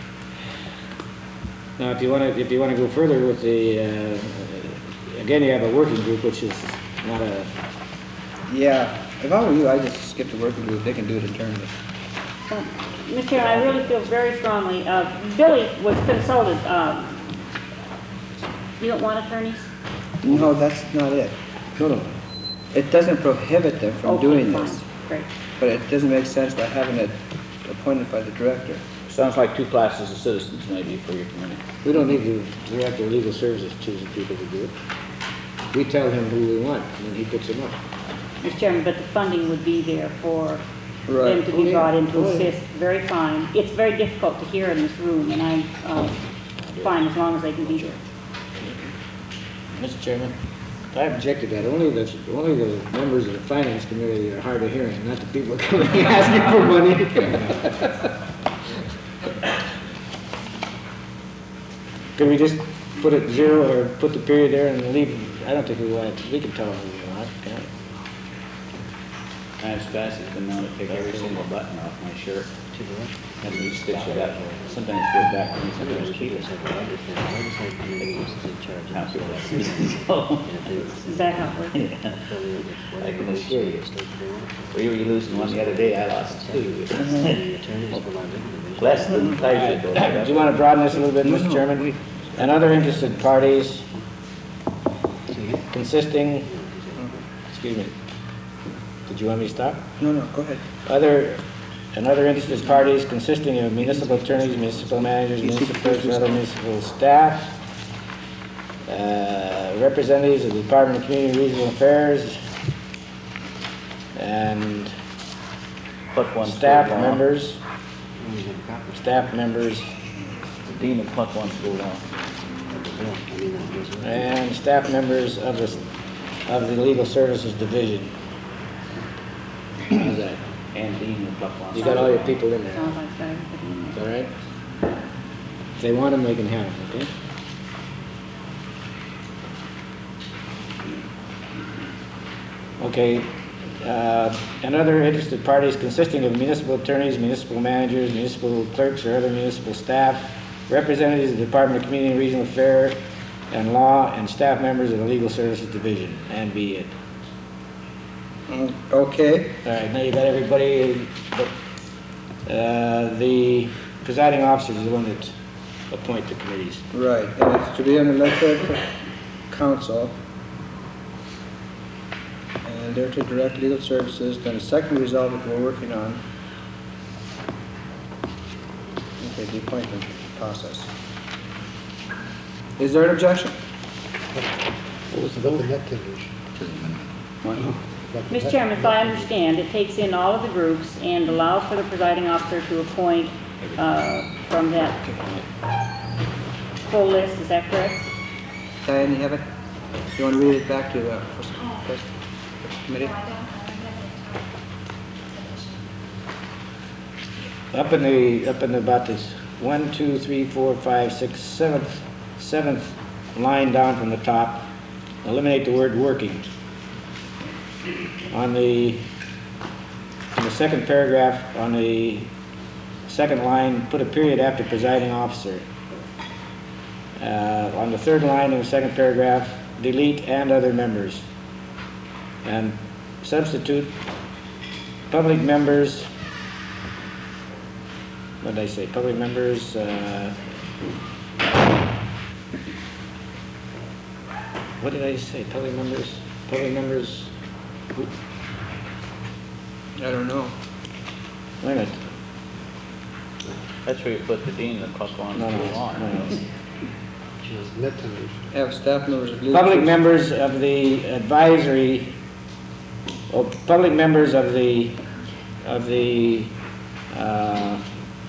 Now, if you want to, if you want to go further with the, uh, again, you have a working group, which is not a, Yeah, if I were you, I'd just skip the working group. They can do it internally. Uh, Mister Chairman, I really feel very strongly, uh, Billy was consulted. um, You don't want attorneys? No, that's not it. no, no. It doesn't prohibit them from Okay, doing fine. this, Great. but it doesn't make sense by having it appointed by the director. Sounds like two classes of citizens maybe for your committee. We don't need the director of legal services choosing people to do it. We tell him who we want, and then he picks them up. Mister Chairman, but the funding would be there for Right. them to Oh, be yeah. brought in to Oh, yeah. assist. Very fine. It's very difficult to hear in this room, and I'm uh, fine as long as they can be there. Mister Chairman, I object to that. Only the, only the members of the finance committee are hard of hearing, not the people coming asking for money. Could we just put it zero or put the period there and leave, I don't think we want, we can tell them who we want, can't we? I was fast as been known to pick every single button off my shirt. And we stitch it up. Sometimes it goes back to me, sometimes keep it. Is that how it works? I can assure you. We were losing one the other day, I lost two. Less than pleasure. Do you want to broaden this a little bit, Mister Chairman? And other interested parties consisting, excuse me, did you want me to stop? No, no, go ahead. Other, and other interested parties consisting of municipal attorneys, municipal managers, municipal clerks, and other municipal staff, uh, representatives of the Department of Community and Regional Affairs, and Pluck one staff school law. members, staff members, Dean of Pluck one school law. and staff members of the, of the Legal Services Division. How's that? And Dean of Pluck one. You got all your people in there, Sounds like that. is that right? If they want them, they can have them, okay? Okay, uh, and other interested parties consisting of municipal attorneys, municipal managers, municipal clerks, or other municipal staff, representatives of the Department of Community and Regional Affairs and Law, and staff members of the Legal Services Division, and be it. Mm, Okay, All right, now you got everybody, but, uh, the presiding officer is the one that appoint the committees. right, and it's to be an elected council. And they're to direct legal services, then the second result that we're working on. Okay, the appointment process. Is there an objection? What was the vote in that condition? Mister Chairman, if I understand, it takes in all of the groups and allows for the presiding officer to appoint uh, from that full list, is that correct? Diane, you have it? You want to read it back to the first- first committee? Up in the, up in about this one, two, three, four, five, six, seventh, seventh line down from the top, eliminate the word working. On the, in the second paragraph, on the second line, put a period after presiding officer. Uh, on the third line in the second paragraph, delete and other members. And substitute public members, what did I say, public members, uh, what did I say, public members, public members, who- I don't know. wait a minute. That's where you put the dean, the plus one, No, no, two on. no, no. Net condition. Have staff members of legal Public services. members of the advisory, or public members of the, of the, uh,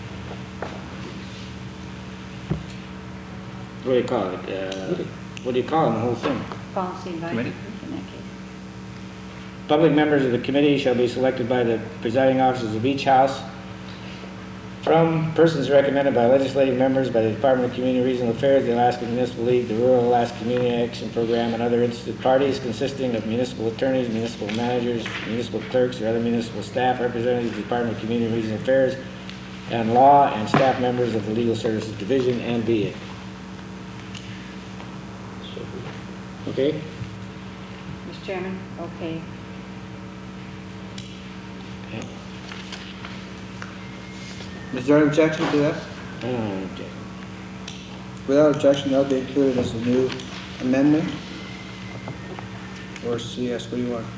what do you call it? Uh, What do you call it, the whole thing? Policy advisory Committee? group in that case. Public members of the committee shall be selected by the presiding officers of each house from persons recommended by legislative members, by the Department of Community and Regional Affairs, the Alaska Municipal League, the Rural Alaska Community Action Program, and other interested parties consisting of municipal attorneys, municipal managers, municipal clerks, or other municipal staff, representatives of the Department of Community and Regional Affairs, and law, and staff members of the Legal Services Division, and be it. Okay? Mister Chairman, okay. Okay. Is there an objection to that? I don't have an objection. Without objection, that'll be included as a new amendment? Or C S, what do you want?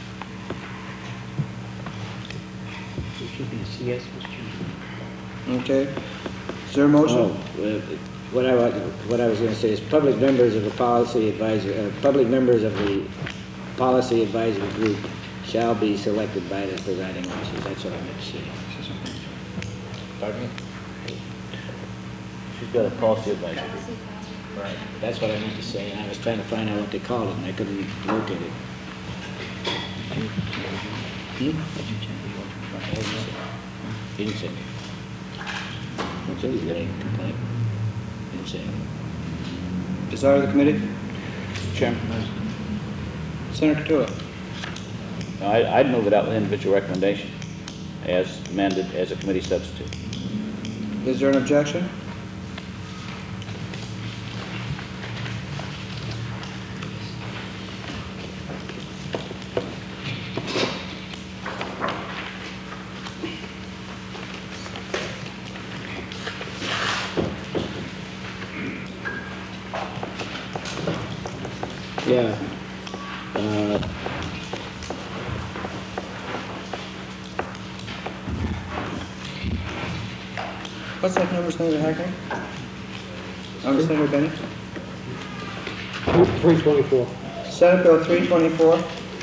It should be a C S, Mister Chairman. Okay. Is there a motion? Oh, well, what I, wa- what I was gonna say is public members of the policy advisory, uh, public members of the policy advisory group shall be selected by the presiding officers. That's what I meant to say. Pardon me? She's got a policy advisor. Right. That's what I meant to say, and I was trying to find out what they called it, and I couldn't locate it. Hmm? Didn't say. Didn't say you got any complaint. Didn't say. Desire of the committee? Chairman? Senator Katua. No, I- I'd move it out with individual recommendation as amended as a committee substitute. Is there an objection? Yeah. Uh, What's that number, Senator Hackney? Um, Senator Bennett? Three twenty-four. Senate Bill three twenty-four.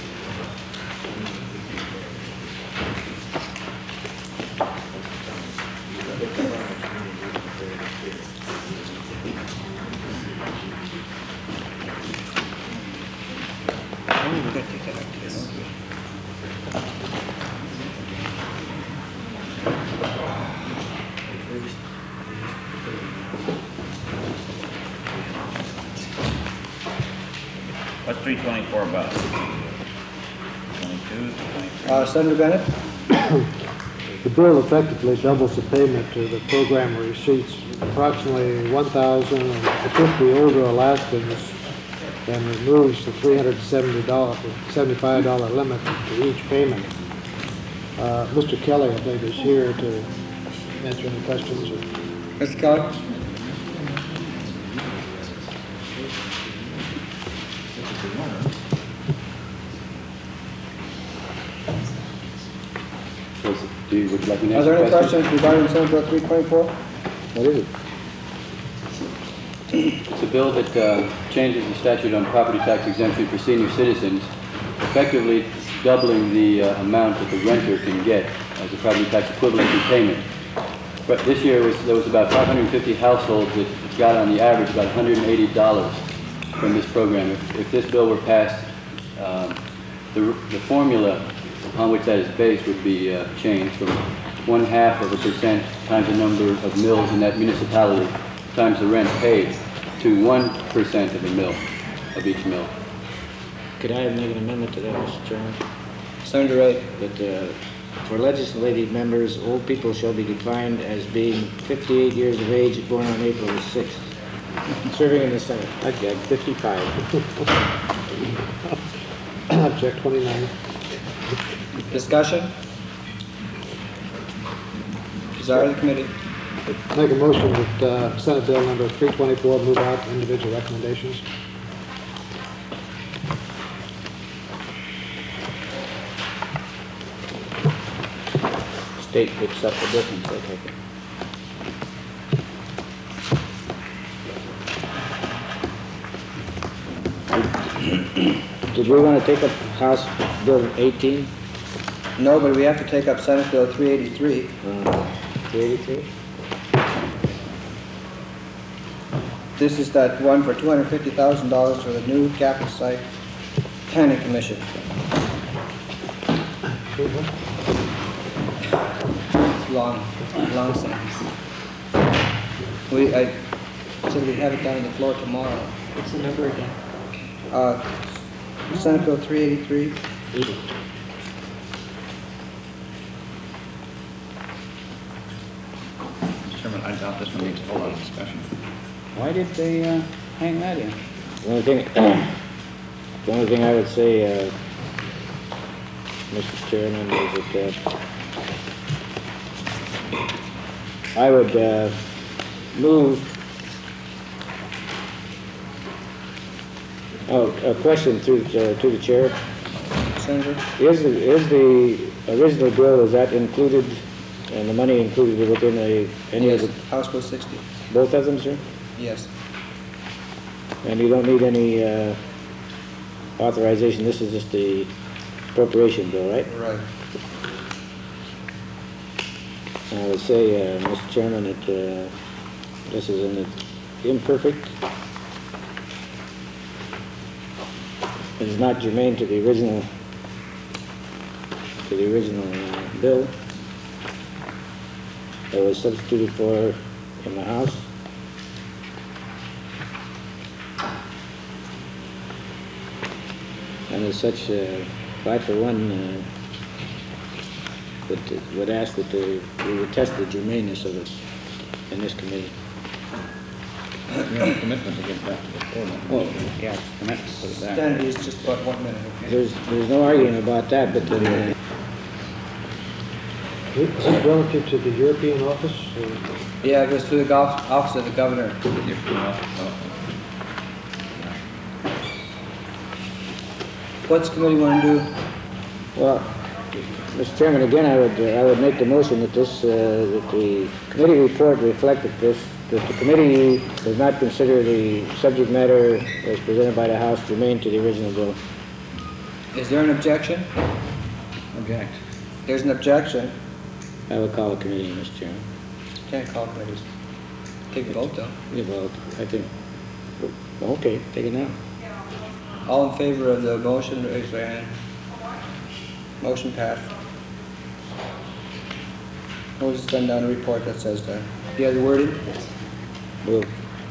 What's three twenty-four about? Twenty-two, twenty-three? Uh, Senator Bennett? The bill effectively doubles the payment to the program receipts. Approximately one thousand fifty older Alaskans and removes the three hundred seventy dollars, seventy-five dollar limit to each payment. Uh, Mister Kelly, I think, is here to answer any questions. or- Mister Kelly? Do you, would you like me to Are answer there any the question? questions regarding Senate Bill three twenty-four? What is it? It's a bill that uh, changes the statute on property tax exemption for senior citizens, effectively doubling the uh, amount that the renter can get as a property tax equivalent repayment. But this year was, there was about five hundred fifty households that got on the average about one hundred eighty dollars from this program. If, if this bill were passed, um, the, the formula upon which that is based would be uh, changed from one half of a percent times the number of mills in that municipality times the rent paid to one percent of a mill, of each mill. Could I make an amendment to that, Mister Chairman? Senator Ray. That uh, for legislative members, old people shall be defined as being fifty-eight years of age, born on April the sixth, serving in the Senate. Okay, fifty-five. Object twenty-nine. Discussion? Desire of the committee? Make a motion that uh, Senate Bill number three twenty-four move out individual recommendations. State picks up the difference, I take it. Did we want to take up House Bill eighteen? No, but we have to take up Senate Bill three eighty-three. three eighty-three? This is that one for two hundred fifty thousand dollars for the new capital site planning commission. Long, long sentence. We, I said we'd have it down on the floor tomorrow. What's the number again? Uh, Senate Bill three eighty-three. eighty. Mister Chairman, I doubt this one needs a whole lot of discussion. Why did they uh, hang that in? The only thing, the only thing I would say, uh, Mister Chairman, is that uh, I would uh, move. Oh, a question to uh, to the chair. Senator? Is the is the original bill, is that included, and the money included within a any Yes, of the House Bill sixty. both of them, sir? Yes. And you don't need any uh, authorization, this is just the appropriation bill, right? Right. I would say, uh, Mister Chairman, that uh, this is an imperfect. It is not germane to the original, to the original uh, bill that was substituted for in the House. And as such, uh, I for one uh, would, would ask that the, we would test the germaneness of it in this committee. We have a commitment to get back to the floor now. Well, yeah, commitment to put it back. Stand is just about one minute, okay? There's, there's no arguing about that, but then, uh, Is it relative to the European office? or- Yeah, it goes through the golf, office of the governor. What's the committee want to do? well, Mister Chairman, again, I would, uh, I would make the motion that this, uh, that the committee report reflected this, that the committee does not consider the subject matter as presented by the House germane to the original bill. Is there an objection? Object. There's an objection. I would call a committee, Mister Chairman. Can't call committees. Take the vote, though. Yeah, well, I think, okay, take it now. All in favor of the motion, raise your hand. Motion passed. We'll just send down a report that says that. Do you have the wording? Move.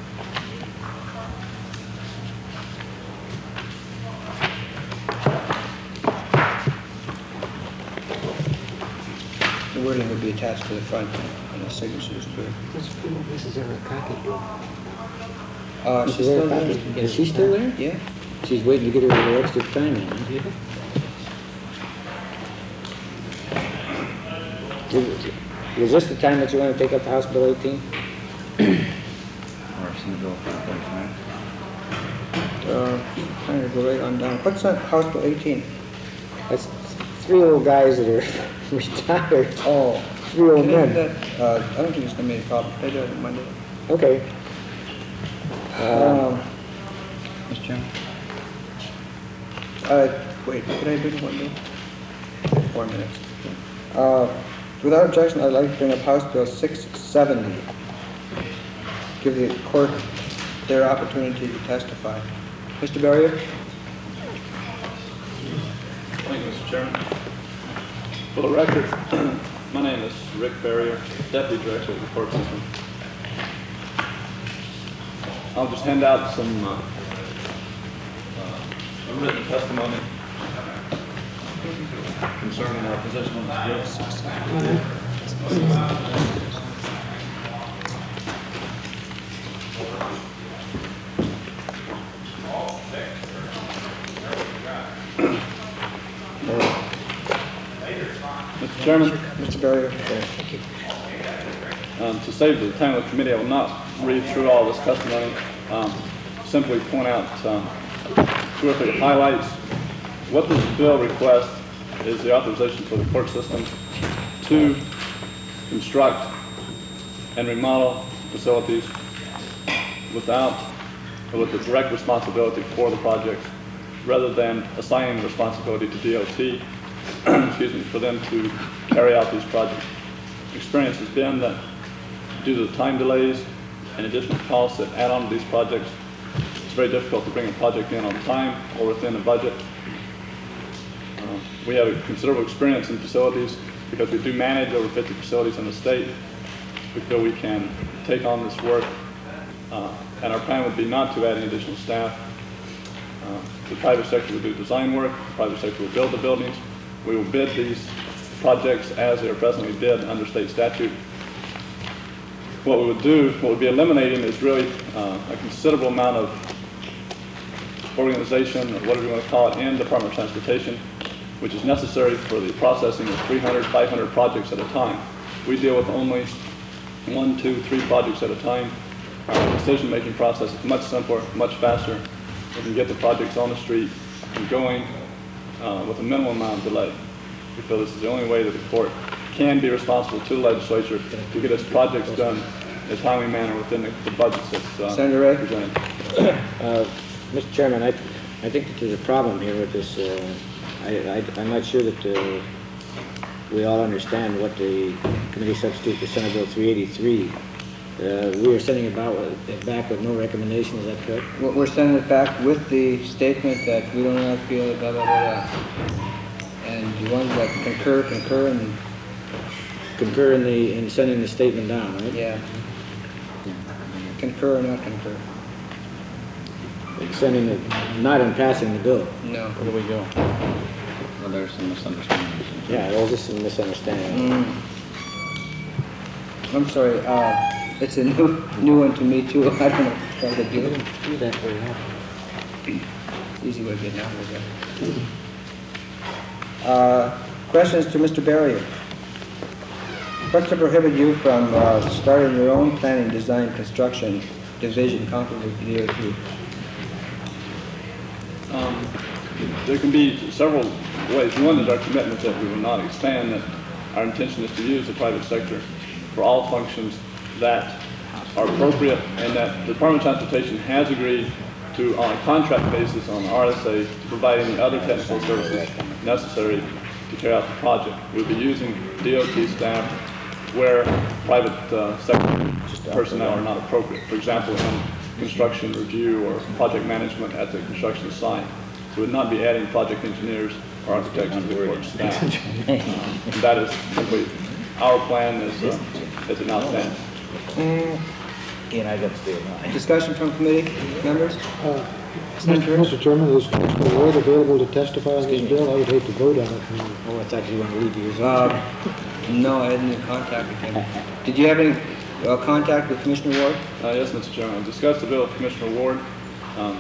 The wording would be attached to the front and the signatures too. This, this is our copy. Uh, This she's is our still there? copy. Is she still there? Yeah. She's waiting to get her a little extra time in. Huh? Was- Was this the time that you want to take up House Bill eighteen? Or Senate Bill five forty-five. Uh, trying to go right on down. What's that, House Bill eighteen? That's three old guys that are retired. Oh. Three old Can I do men. that? Uh, I don't think it's gonna be a problem. Can I do it on Monday? Okay. Um, Mister Chairman? uh, wait, can I do it one day? Four minutes. Uh, without objection, I'd like to bring up House Bill six seventy. Give the court their opportunity to testify. Mister Barrier? Thank you, Mister Chairman. For the record, my name is Rick Barrier, Deputy Director of the Court System. I'll just hand out some uh, uh, written testimony concerning our position on this bill. Mister Chairman. Mister Barrier? Um, to save the time of the committee, I will not read through all this testimony. Um, simply point out um, two or three highlights. What this bill requests is the authorization for the court system to construct and remodel facilities without, with the direct responsibility for the project, rather than assigning the responsibility to D O T, excuse me, for them to carry out these projects. Experience has been that due to the time delays and additional costs that add on to these projects, it's very difficult to bring a project in on time or within a budget. Uh, we have a considerable experience in facilities because we do manage over fifty facilities in the state. We feel we can take on this work, uh, and our plan would be not to add any additional staff. Uh, the private sector will do design work, the private sector will build the buildings. We will bid these projects as they are presently bid under state statute. What we would do, what we'd be eliminating is really uh, a considerable amount of organization, or whatever you want to call it, in Department of Transportation, which is necessary for the processing of three hundred, five hundred projects at a time. We deal with only one, two, three projects at a time. Our decision-making process is much simpler, much faster. We can get the projects on the street and going uh, with a minimal amount of delay. We feel this is the only way that the court can be responsible to the legislature to get its projects done in a timely manner within the, the budgets that's uh, Senator Ray? presented. Uh, Mister Chairman, I, I think that there's a problem here with this. Uh, I, I, I'm not sure that uh, we all understand what the committee substitute for Senate Bill three eighty-three. Uh, we are sending it back, it back with no recommendation, is that correct? We're we're sending it back with the statement that we do not feel blah, blah, blah, blah. And the ones that concur, concur, and Concur in the, in sending the statement down, right? yeah. Concur or not concur? Sending it, not in passing the bill. No. Where do we go? Well, there's some misunderstandings. Yeah, it was just a misunderstanding. Mm. I'm sorry, uh, it's a new, new one to me too. I don't know how to do it. Do that very often. Easy way of getting out of it. Uh, questions to Mister Barrier? What's to prohibit you from uh, starting your own planning, design, construction division conflict with the D O T? Um, there can be several ways. One is our commitment that we will not expand, that our intention is to use the private sector for all functions that are appropriate, and that the Department of Transportation has agreed to, on a contract basis on R S A, to provide any other technical services necessary to carry out the project. We'll be using D O T staff where private uh, sector personnel are not appropriate. For example, in construction review or project management at the construction site. So we'd not be adding project engineers or architects to the court staff. Uh, and that is simply our plan as, uh, as it now stands. Mm. And I got to stay alive. Discussion from committee members? Uh, Mister Chairman, is Commissioner Ward available to testify on this bill? I would hate to vote on it. Oh, I thought you wanted to leave yours. Uh, no, I hadn't even contacted him. Did you have any uh, contact with Commissioner Ward? Uh, yes, Mister Chairman. I discussed the bill with Commissioner Ward. Um,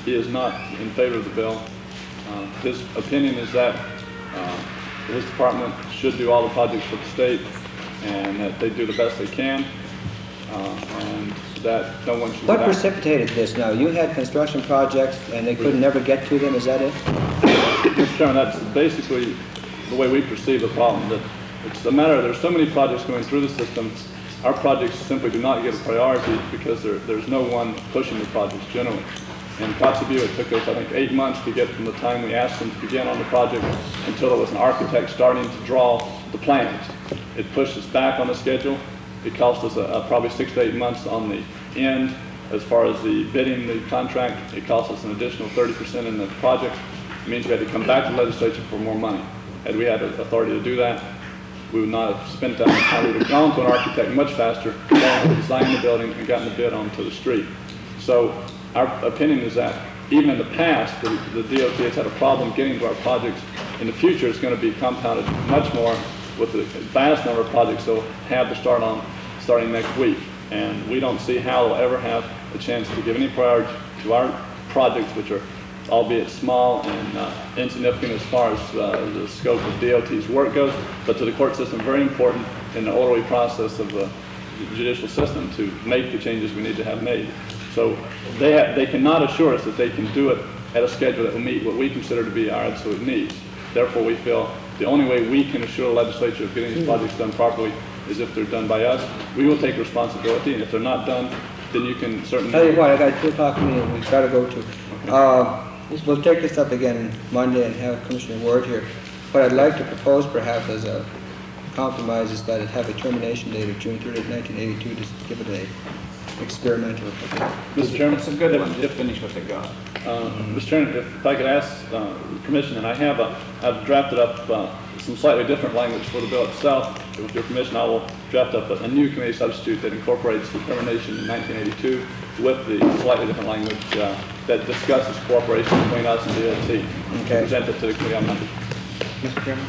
he is not in favor of the bill. Uh, His opinion is that uh, his department should do all the projects for the state and that they do the best they can, uh, and that no one should. What get out. precipitated this now? You had construction projects and they could never get to them, is that it? Mister Chairman, that's basically the way we perceive the problem, that it's a matter of, there's so many projects going through the system, our projects simply do not get a priority because there, there's no one pushing the projects generally. In Kotzebue, it took us, I think, eight months to get from the time we asked them to begin on the project until there was an architect starting to draw the plans. It pushed us back on the schedule. It cost us uh, uh, probably six to eight months on the end. As far as the bidding the contract, it cost us an additional thirty percent in the project. It means we had to come back to the legislature for more money. Had we had the authority to do that, we would not have spent that much time. We would have gone to an architect much faster, gone to design the building, and gotten the bid onto the street. So our opinion is that even in the past, the, the D O T has had a problem getting to our projects. In the future, it's going to be compounded much more with the vast number of projects they'll have to start on starting next week. And we don't see how they'll ever have a chance to give any priority to our projects, which are albeit small and uh, insignificant as far as uh, the scope of D O T's work goes, but to the court system, very important in the orderly process of the judicial system to make the changes we need to have made. So they, ha they cannot assure us that they can do it at a schedule that will meet what we consider to be our absolute needs. Therefore, we feel the only way we can assure the legislature of getting these projects done properly is if they're done by us. We will take responsibility, and if they're not done, then you can certainly... Tell you what, I got two o'clock meeting we've got to go to. Uh, we'll take this up again Monday and have Commissioner Ward here. What I'd like to propose perhaps as a compromise is that it have a termination date of June thirtieth, nineteen eighty-two, to give it a experimental. Mister Chairman, It's a good one, just finish what they got. Uh, Mister Chairman, if I could ask uh, permission, and I have, a, I've drafted up uh, some slightly different language for the bill itself. With your permission, I will draft up a, a new committee substitute that incorporates the termination in nineteen eighty-two with the slightly different language uh, that discusses cooperation between us and D O T. Okay. Present it to the committee on Monday. Mister Chairman?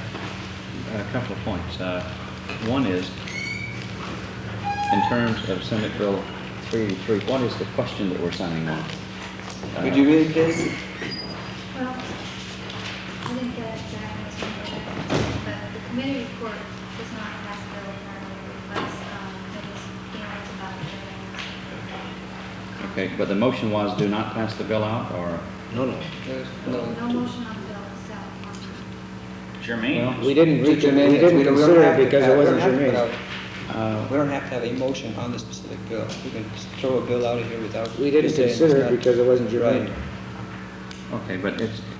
A couple of points. Uh, One is, in terms of Senate Bill three eighty-three, what is the question that we're signing on? Uh, Would you read it, please? Well, I didn't get it exactly as one, but the committee report does not pass the bill normally, reflects um, committee's feelings about the bill. Okay, but the motion was do not pass the bill out, or? No, no. No motion on the bill itself. Germane. We didn't, we Germane, didn't we don't- we don't consider have it to because have- it we wasn't don't have to put germane. out- We don't have to have a motion on the specific bill. We can just throw a bill out of here without... We didn't saying it's consider not it because it wasn't germane. right. Okay, but it's,